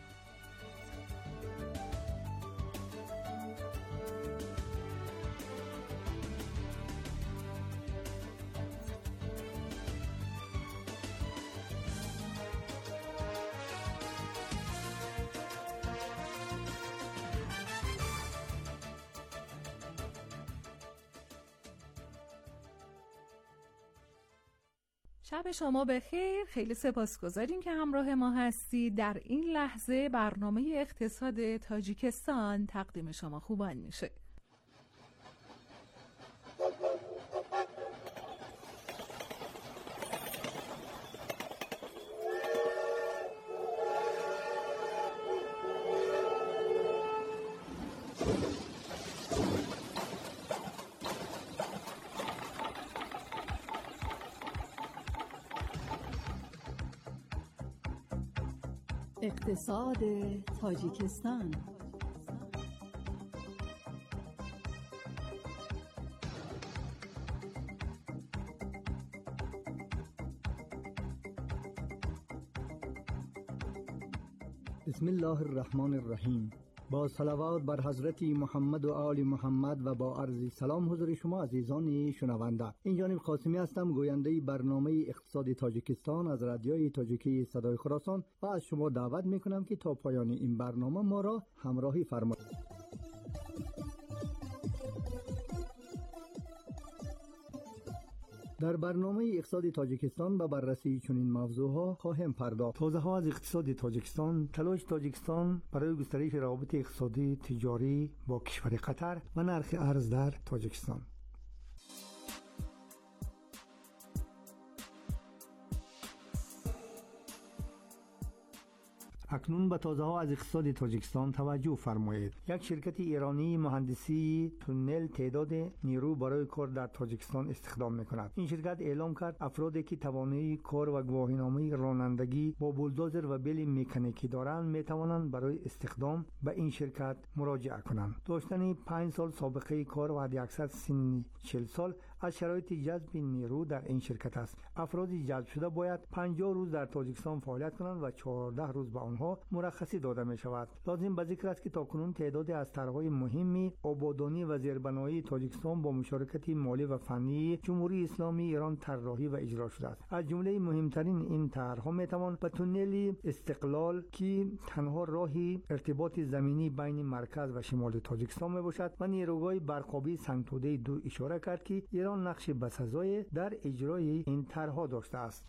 شب شما بخیر. خیلی سپاسگزاریم که همراه ما هستید. در این لحظه برنامه اقتصاد تاجیکستان تقدیم شما خوبان میشه. اقتصاد تاجیکستان. بسم الله الرحمن الرحیم. با صلوات بر حضرت محمد و آل محمد و با عرض سلام حضور شما عزیزان شنونده. این جانب قاسمی هستم، گوینده برنامه اقتصاد تاجیکستان از رادیوی تاجیکی صدای خراسان و از شما دعوت میکنم که تا پایان این برنامه ما را همراهی فرمایید. در برنامه اقتصاد تاجیکستان به بررسی چنین موضوعها خواهیم پرداخت. توضیحات از اقتصاد تاجیکستان، تلاش تاجیکستان برای گسترش روابط اقتصادی تجاری با کشور قطر و نرخ ارز در تاجیکستان. اکنون به توضیحات از اقتصاد تاجیکستان توجه فرمایید. یک شرکت ایرانی مهندسی تونل تعداد نیرو برای کار در تاجیکستان استخدام می‌کند. این شرکت اعلام کرد افرادی که توانایی کار و گواهینامه رانندگی با بولدوزر و بیل مکانیکی دارند می‌توانند برای استخدام به این شرکت مراجعه کنند. داشتن پنج سال سابقه کار و حداکثر سن چهل سال از شرایط جذب نیرو در این شرکت است. افراد جذب شده باید پنجاه روز در تاجیکستان فعالیت کنند و چهارده روز به آنها مرخصی داده می شود. لازم به ذکر است که تاکنون تعدادی از طرح‌های مهمی آبادانی و زیربنایی تاجیکستان با مشارکت مالی و فنی جمهوری اسلامی ایران طراحی و اجرا شده است. از جمله مهمترین این طرح‌ها میتوان به تونل استقلال که تنها راهی ارتباط زمینی بین مرکز و شمال تاجیکستان می باشد و نیروگاه برقابی سنگ‌توده دو اشاره کرد که ایران نقش بسزای در اجرای این طرح‌ها داشته است.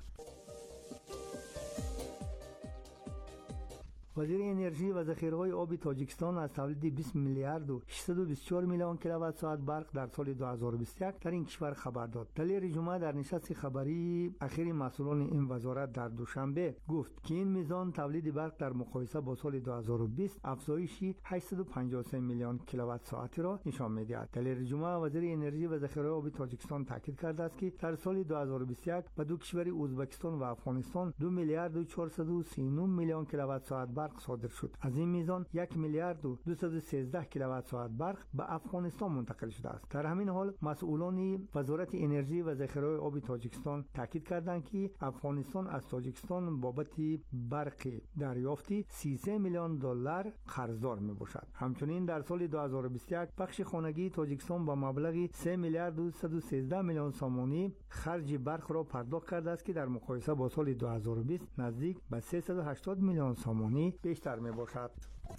وزیر انرژی و ذخیره‌های آبی تاجیکستان از تولید بیست میلیارد و ششصد و بیست و چهار میلیون کیلووات ساعت برق در سال دو هزار و بیست و یک در این کشور خبر داد. دلیر جمعه در نشست خبری اخیر مسئولان این وزارت در دوشنبه گفت که این میزان تولید برق در مقایسه با سال دو هزار و بیست افزایشی هشتصد و پنجاه و سه میلیون کیلووات ساعت را نشان می‌دهد. دلیر جمعه وزیر انرژی و ذخیره‌های آبی تاجیکستان تاکید کرده است که در سال دو هزار و بیست و یک به دو کشور ازبکستان و افغانستان دو میلیارد و چهارصد و سی و نه میلیون کیلووات ساعت برق صادر شد. از این میزان یک میلیارد و دویست و سیزده کیلووات ساعت برق به افغانستان منتقل شده است. در همین حال مسئولان وزارت انرژی و ذخیره‌های آب تاجیکستان تاکید کردند که افغانستان از تاجیکستان بابت برق دریافتی سیصد میلیون دلار قرضدار میباشد. همچنین در سال دو هزار و بیست و یک بخش خانگی تاجیکستان با مبلغ سه میلیارد و صد و سیزده میلیون سامانی خرج برق را پرداخت کرده است که در مقایسه با سال دو هزار و بیست نزدیک به سیصد و هشتاد میلیون سامانی کارخانه بیشتر می باشد.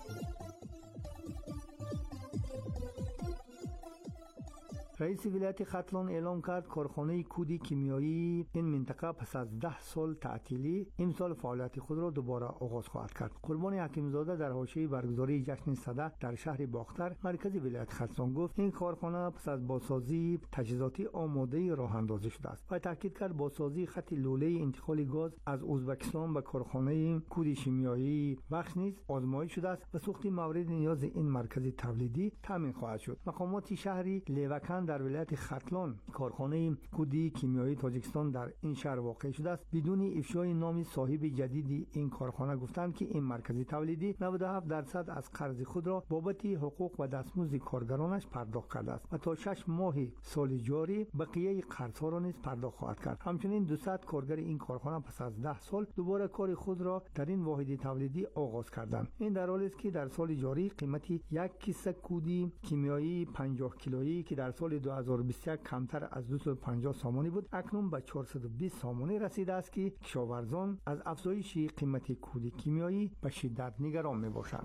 رئیس ولایت ختلان اعلام کرد کارخانه کودی کیمیایی این منطقه پس از ده سال تعطیلی امسال فعالیت خود را دوباره آغاز خواهد کرد. قربان حکیمزاده در حاشیه برگزاری جشن صده در شهر باختر مرکز ولایت ختلان گفت این کارخانه پس از بازسازی تجهیزاتی آماده راه اندازی شده است و تاکید کرد بازسازی خط لوله انتقال گاز از ازبکستان به کارخانه کودی شیمیایی بخش نیز آزمایش شده است و سوخت مورد نیاز این مرکز تولیدی تامین خواهد شد. مقامات شهری لیوکن در ولایت ختلان کارخانه کودی کیمیایی تاجیکستان در این شهر واقع شده است. بدون افشای نام صاحب جدید این کارخانه گفتند که این مرکز تولیدی نود و هفت درصد از قرض خود را بابت حقوق و دستمزد کارگرانش پرداخت کرده است و تا شش ماه سال جاری بقیه قرض ها را نیز پرداخت خواهد کرد. همچنین دویست کارگر این کارخانه پس از ده سال دوباره کار خود را در این واحد تولیدی آغاز کردند. این در حالی است که در سال جاری قیمت یک کیسه کودی کیمیایی پنجاه کیلویی که در سال دو هزار و بیست و یک کمتر از دویست و پنجاه سامانی بود اکنون به چهارصد و بیست سامانی رسیده است که کشاورزان از افزایش قیمت کود کیمیایی به شدت نگران میباشند.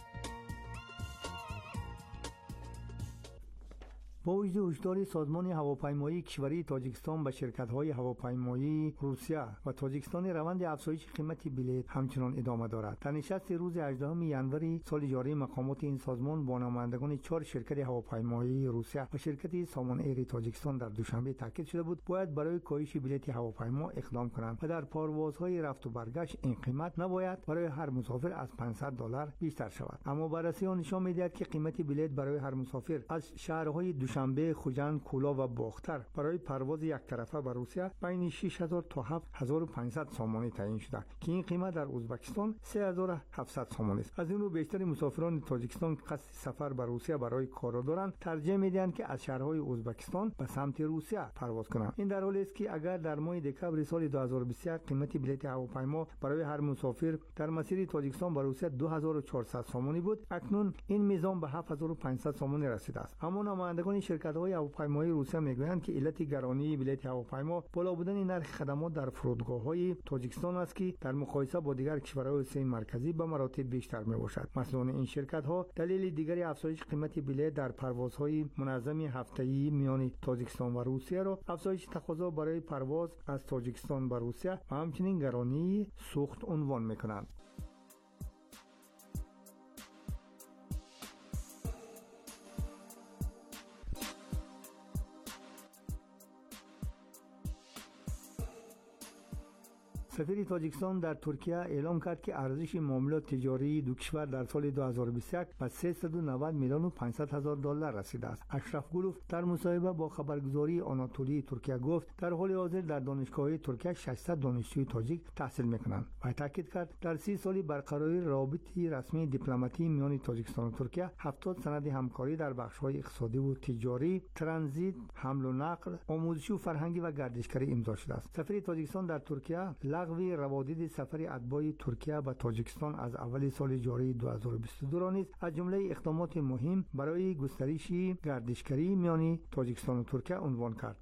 با وجود هشدار سازمان هواپیمایی کشوری تاجیکستان به شرکت‌های هواپیمایی روسیه و تاجیکستان روند افزایش قیمت بلیط همچنان ادامه دارد. در نشست روز هجدهم ژانویه سال جاری مقامات این سازمان با نمایندگان چهار شرکت هواپیمایی روسیه و شرکت سامان ایر تاجیکستان در دوشنبه تاکید شده بود باید برای کاهش بلیط هواپیما اقدام کنند و در پروازهای رفت و برگشت این قیمت نباید برای هر مسافر از پانصد دلار بیشتر شود. اما بررسی نشان می‌دهد که قیمت بلیط برای هر مسافر از شهرهای شنبه، خوجند، کولا و باختر برای پرواز یک طرفه به روسیه بین شش هزار تا هفت هزار و پانصد سامانی تعیین شده که این قیمت در ازبکستان سه هزار و هفتصد سامانی است. از این رو بیشتر مسافران تاجیکستان قصد سفر به روسیه برای کار دارند ترجیح میدهند که از شهرهای ازبکستان به سمت روسیه پرواز کنند. این در حالی است که اگر در ماه دکمبر سال دو هزار و بیست و یک قیمت بلیط هواپیما برای هر مسافر در مسیر تاجیکستان به روسیه دو هزار و چهارصد سامانی بود اکنون این میزان به هفت هزار و پانصد سامانی رسیده است. اما نمایندگان شرکت‌های هواپیمایی روسیه میگویند که علت گرانی بلیط هواپیما بالا بودن نرخ خدمات در فرودگاه‌های تاجیکستان است که در مقایسه با دیگر کشورهای آسیای مرکزی به مراتب بیشتر میباشد. مثلا این شرکت‌ها دلیل دیگری افزایش قیمت بلیط در پروازهای منظم هفته‌ای میان تاجیکستان و روسیه را افزایش تقاضا برای پرواز از تاجیکستان به روسیه و همچنین گرانی سوخت عنوان میکنند. سفیر تاجیکستان در ترکیه اعلام کرد که ارزش معاملات تجاری دو کشور در سال دو هزار و بیست و یک به سیصد و نود میلیون و پانصد هزار دلار رسیده است. اشرف گلوف در مصاحبه با خبرگزاری آناتولی ترکیه گفت در حال حاضر در دانشگاه‌های ترکیه ششصد دانشجوی تاجیک تحصیل می‌کنند و تاکید کرد در سی سال برقراری روابط رسمی دیپلماتی میان تاجیکستان و ترکیه هفتاد سند همکاری در بخش‌های اقتصادی و تجاری، ترانزیت، حمل و نقل، آموزشی و فرهنگی و گردشگری امضا شده است. سفیر تاجیکستان در ترکیه لغو روابط سفر اتباع ترکیه به تاجیکستان از اول سال جاری دو هزار و بیست و دو را نیز از جمله اقدامات مهم برای گسترش گردشگری میان تاجیکستان و ترکیه عنوان کرد.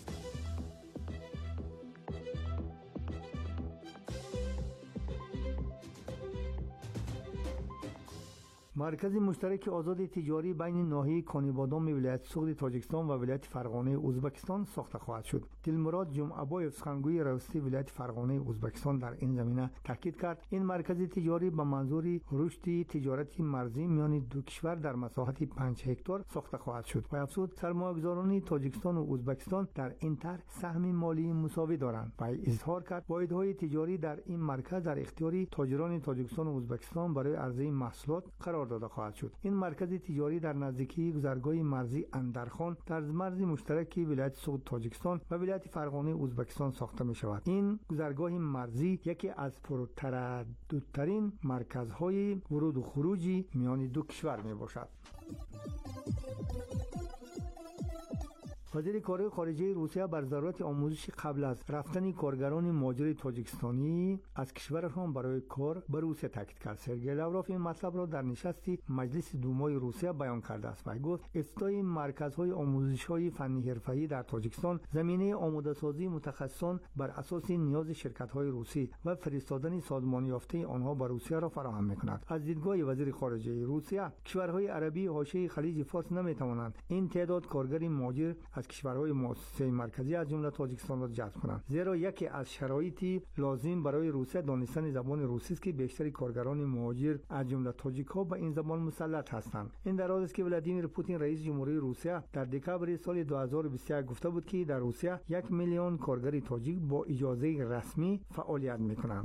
مرکز مشترک آزاد تجاری بین ناحیه کانیبادام ولایت سوخت تاجیکستان و ولایت فرغانه ازبکستان ساخته خواهد شد. دلمراد جمعه‌بایف سخنگوی رئیس ولایت فرغانه ازبکستان در این زمینه تاکید کرد این مرکز تجاری به منظور رشد تجارت مرزی میان دو کشور در مساحت پنج هکتار ساخته خواهد شد و افزود سرمایه‌گذاران تاجیکستان و ازبکستان در این طرح سهم مالی مساوی دارند و اظهار کرد واحدهای تجاری در این مرکز در اختیار تاجران تاجیکستان و ازبکستان برای عرضه محصولات قرار داده خواهد شد. این مرکز تجاری در نزدیکی گذرگاه مرزی اندرخان در مرز مشترک ولایت سوخت تاجیکستان و ولایت فرغانه ازبکستان ساخته می شود. این گذرگاه مرزی یکی از پرترددترین مرکزهای ورود و خروج میان دو کشور می باشد. وزیر کار خارجه روسیه بر ضرورت آموزش قبل از رفتن کارگران مهاجر تاجیکستانی از کشورشان برای کار به روسیه تاکید کرد. سرگئی لاوروف این مطلب را در نشستی مجلس دومای روسیه بیان کرده است و گفت افتتاح مرکزهای آموزش‌های فنی حرفه‌ای در تاجیکستان زمینه آماده‌سازی متخصصان بر اساس نیاز شرکت‌های روسی و فرستادن سازمان یافته آنها به روسیه را فراهم می‌کند. از دیدگاه وزیر خارجه روسیه، کشورهای عربی حاشیه خلیج فارس نمی‌توانند این تعداد کارگر مهاجر از کشورهای مؤسسه مرکزی از جمله تاجیکستان را جذب کنند، زیرا یکی از شرایط لازم برای روسیه دانستن زبان روسی است که بیشتر کارگران مهاجر از جمله تاجیک‌ها به این زبان مسلط هستند. این در حالی است که ولادیمیر پوتین رئیس جمهوری روسیه در دکامبر سال دو هزار و بیست و یک گفته بود که در روسیه یک میلیون کارگر تاجیک با اجازه رسمی فعالیت می‌کنند.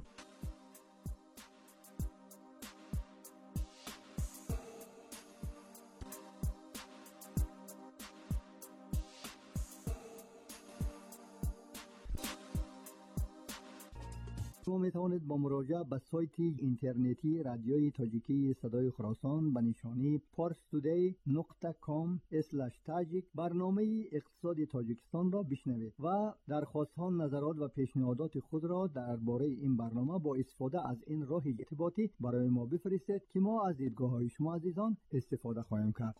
شما می توانید با مراجعه به سایت اینترنتی رادیوی تاجیکی صدای خراسان به نشانی پارس تودی نقطه کام اسلش تاجیک برنامه اقتصاد تاجیکستان را بشنوید و درخواست‌ها، نظرات و پیشنهادات خود را درباره این برنامه با استفاده از این راه ارتباطی برای ما بفرستید که ما از دیدگاه‌های شما عزیزان استفاده خواهیم کرد.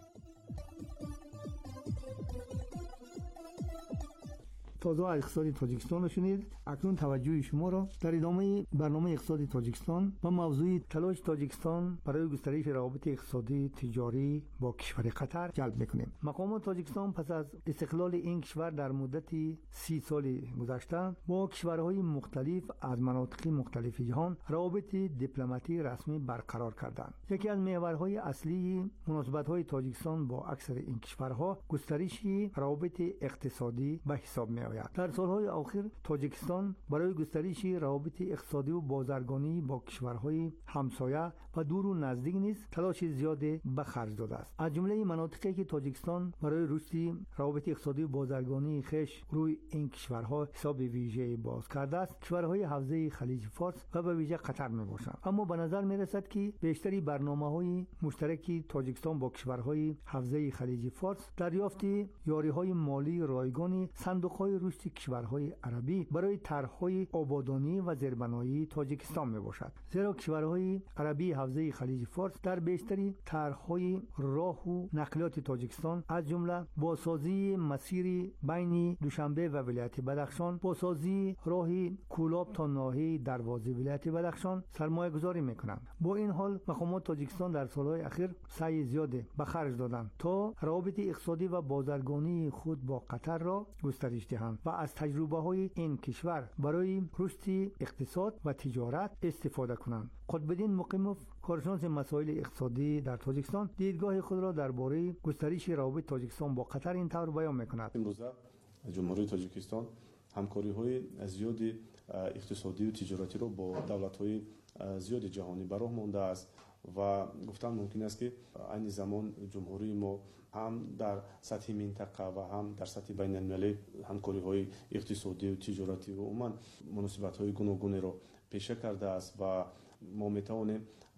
تازه اقتصاد تاجیکستان را شنید. اکنون توجه شما را در ادامه برنامه اقتصاد تاجیکستان و موضوع تلاش تاجیکستان برای گسترش روابط اقتصادی تجاری با کشور قطر جلب میکنیم. مقامات تاجیکستان پس از استقلال این کشور در مدت سی سال گذشته با کشورهای مختلف از مناطق مختلف جهان روابط دیپلماتی رسمی برقرار کردند. یکی از محورهای اصلی مناسبت‌های تاجیکستان با اکثر این کشورها گسترش روابط اقتصادی به حساب می‌آید. در سالهای اخیر تاجیکستان برای گسترش روابط اقتصادی و بازرگانی با کشورهای همسایه و دور و نزدیک نیز تلاش زیادی به خرج داده است. از جمله مناطقی که تاجیکستان برای رشد روابط اقتصادی و بازرگانی خش روی این کشورها حساب ویژه باز کرده است، کشورهای حوزه خلیج فارس و به ویژه قطر میباشند. اما به نظر میرسد که بیشتری برنامه‌های مشترک تاجیکستان با کشورهای حوزه خلیج فارس دریافت یاری‌های مالی رایگان صندوق‌های رشد کشورهای عربی برای طرح‌های آبادانی و زیربنایی تاجیکستان میباشد، زیرا کشورهای عربی حوزه خلیج فارس در بیشتری طرح‌های راه و نقلیات تاجیکستان از جمله بازسازی مسیر بین دوشنبه و ولایت بدخشان، بازسازی راه کولاب تا ناحیه دروازه ولایت بدخشان سرمایه گذاری میکنند. با این حال مقامات تاجیکستان در سالهای اخیر سعی زیاده به خرج دادند تا روابط اقتصادی و بازرگانی خود با قطر را گسترش دهند و از تجربه های این کشور برای رشد اقتصاد و تجارت استفاده کنند. قطب‌الدین مقیموف، کارشناس مسائل اقتصادی در تاجیکستان، دیدگاه خود را درباره گسترش روابط تاجیکستان با قطر این طور بیان می‌کند. امروزه جمهوری تاجیکستان همکاری‌های زیاد اقتصادی و تجارتی را با دولت‌های زیاد جهانی به راه مانده است و گفتن ممکن است که این زمان جمهوری ما هم در سطح منطقه و هم در سطح بین المللی همکاری‌های اقتصادی و تجارتی و عموما مناسبت‌های گوناگون را پیشه کرده است و ما می‌توانیم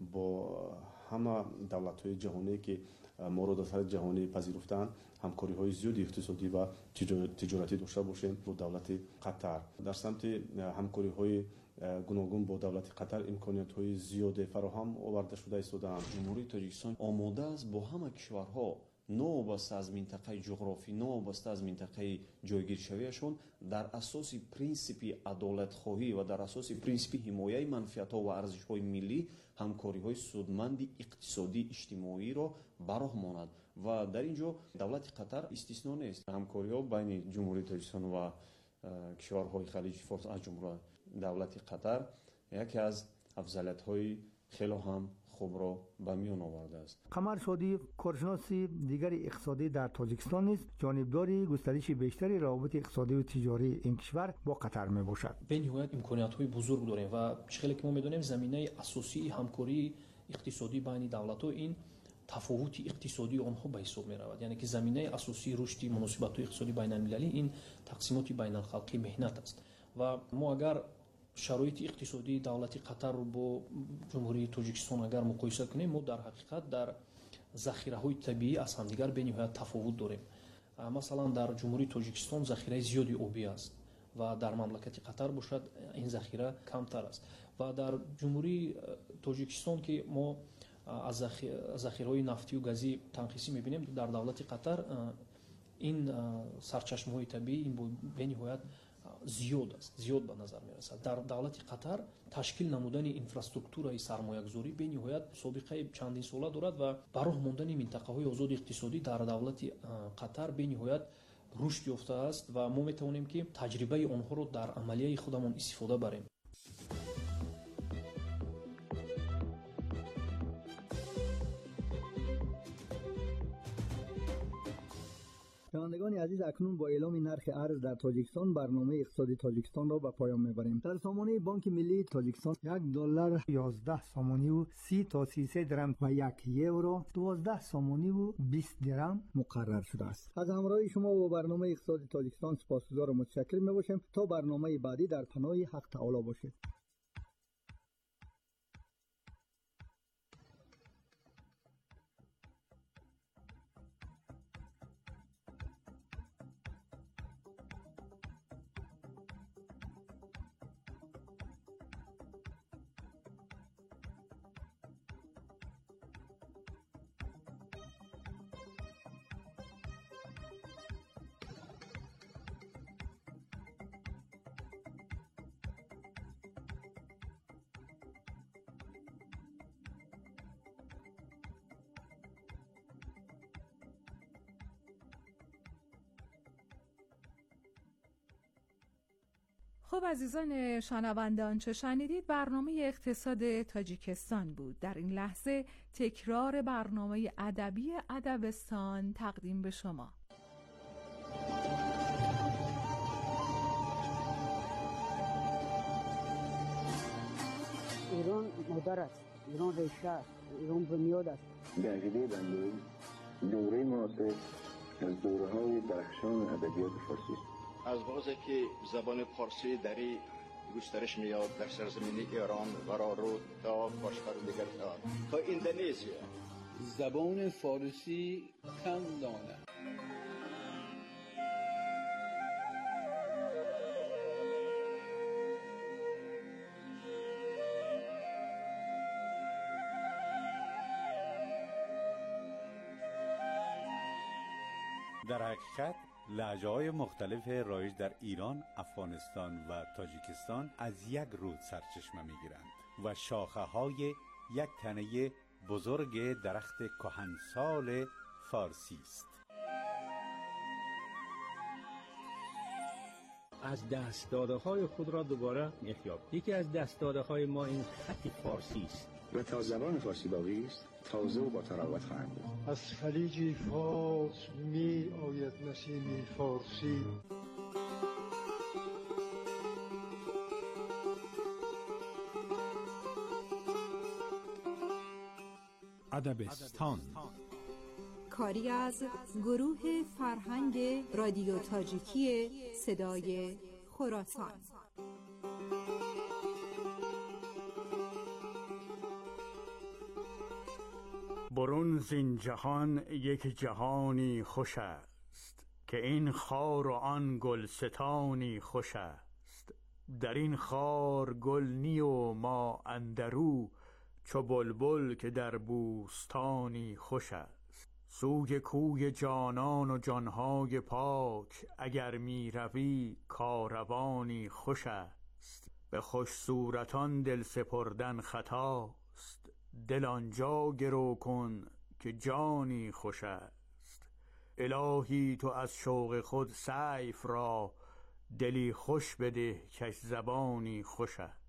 با همه دولت‌های جهانی که ما را در سطح جهانی پذیرفتند همکاری‌های زیاد اقتصادی و تجارتی داشته باشیم با دولت قطر. در سمت همکاری‌های گوناگون با دولت قطر امکانیت‌های زیاد فراهم آورده شده ایستاده‌اند. جمهوری تاجیکستان آماده است با همه کشورها نوابسته از منطقه جغرافی، نوابسته از منطقه جایگیرشویشان در اساس پرینسیپی عدالت‌خواهی و در اساس پرینسیپی حمایت منفعت‌ها و ارزش‌های ملی همکاری‌های سودمند اقتصادی اجتماعی را براه ماند و در اینجا دولت قطر استثنا نیست. همکاری‌ها بین جمهوری تاجیکستان و کشورهای خلیج فارس از جمله دولت قطر یکی از افضلیت‌های خیلی هم خوب را به میان آورده است. قمر شادی، کارشناس دیگر اقتصادی در تاجیکستان نیز جانبدار گسترش بیشتری روابط اقتصادی و تجاری این کشور با قطر می باشد. به نهایت امکانات‌های بزرگ داریم و چقدر که ما می‌دونیم زمینه اساسی همکاری اقتصادی بین دولت‌ها این تفاوت اقتصادی آنها به حساب می‌رود. یعنی که زمینه اساسی رشد مناسبات اقتصادی بین المللی این تقسیمات بین الخلقی مهنت است و ما اگر شرایط اقتصادی دولت قطر رو با جمهوری تاجیکستان اگر مقایسه کنیم ما در حقیقت در ذخیره‌های طبیعی از همدیگر به نهایت تفاوت داریم масалан дар ҷумҳурии тоҷикистон захираи зиёди обӣ аст ва дар мамлакати қатар бошад ин захира камтар аст ва дар ҷумҳурии тоҷикистон ки мо аз захираҳои нафтию газӣ танқисӣ мебинем, дар давлати қатар ин сарчашмаҳои табиӣ ин бениҳоят зиёд аст, зиёд ба назар мерасад. Дар давлати қатар ташкил намудани инфраструктураи сармоягузорӣ бениҳоят собиқаи чандин сола дорад ва ба роҳ мондани минтақаҳои озоди иқтисодӣ дар давлати қатар бениҳоят рушд ёфтааст ва мо метавонем ки таҷрибаи онҳоро дар амалияи худамон истифода барем. شنوندگان عزیز، اکنون با اعلام نرخ ارز در تاجیکستان برنامه اقتصادی تاجیکستان را به پایان میبریم. در سامانه بانک ملی تاجیکستان یک دلار یازده سامانی و سی تا سی و سه درم و یک یورو دوازده سامانی و بیست درم مقرر شده است. از همراهی شما با برنامه اقتصادی تاجیکستان سپاسگزار و متشکر میباشیم. تا برنامه بعدی در پناه حق تعالی باشید. خب عزیزان شنونده، آنچه شنیدید برنامه اقتصاد تاجیکستان بود. در این لحظه تکرار برنامه ادبی ادبستان تقدیم به شما. ایران مادر است، ایران ریشه است، ایران بنیاد است. به عقیده بنده دوره معاصر از دوره‌های درخشان ادبیات فارسی است. از وقتی که زبان فارسی در گسترش میاد در سرزمین ایران ورارو تا کشور دیگر تا اندونزیا، زبان فارسی کم دانه. در حقیقت لهجه‌های مختلف رایج در ایران، افغانستان و تاجیکستان از یک رود سرچشمه می‌گیرند و شاخه‌های یک تنه بزرگ درخت کهنسال فارسی است. از دست داده‌های خود را دوباره می‌یابیم. یکی از دست داده‌های ما این خط فارسی است و تا زبان فارسی باقی است تازه و با تراوت خواهد بود. از خلیج فارس می آید نسیم فارسی. ادبستان کاری از گروه فرهنگ رادیو تاجیکی صدای خراسان. برون زین جهان یک جهانی خوش است که این خار و آن گلستانی خوش است. در این خار گل نی و ما اندرو چو بلبل که در بوستانی خوش است. سوی کوی جانان و جانهای پاک اگر می روی کاروانی خوش است. به خوش صورتان دل سپردن خطاست، دل آنجا گرو کن که جانی خوش است. الهی تو از شوق خود سیف را دلی خوش بده کش زبانی خوش است.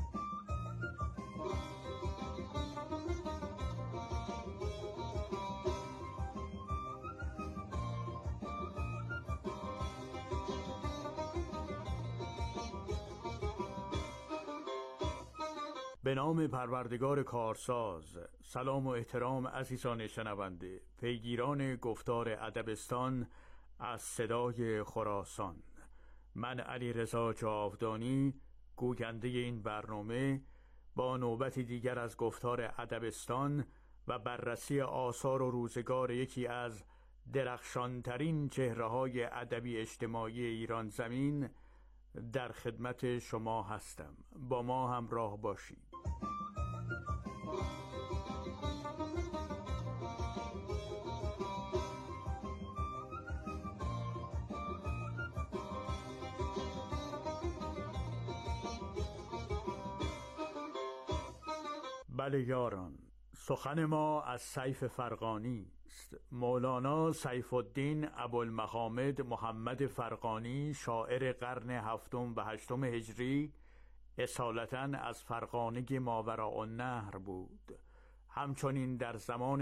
به نام پروردگار کارساز. سلام و احترام عزیزان شنونده، پیگیران گفتار ادبستان از صدای خراسان. من علیرضا جاودانی، گوینده این برنامه، با نوبتی دیگر از گفتار ادبستان و بررسی آثار و روزگار یکی از درخشانترین چهره‌های ادبی اجتماعی ایران زمین در خدمت شما هستم. با ما همراه باشید. بله یاران، سخن ما از سیف فرغانی است. مولانا سیف الدین ابوالمحامد محمد فرغانی، شاعر قرن هفتم و هشتم هجری، اصالتاً از فرغانه ماوراءالنهر بود. همچنین در زمان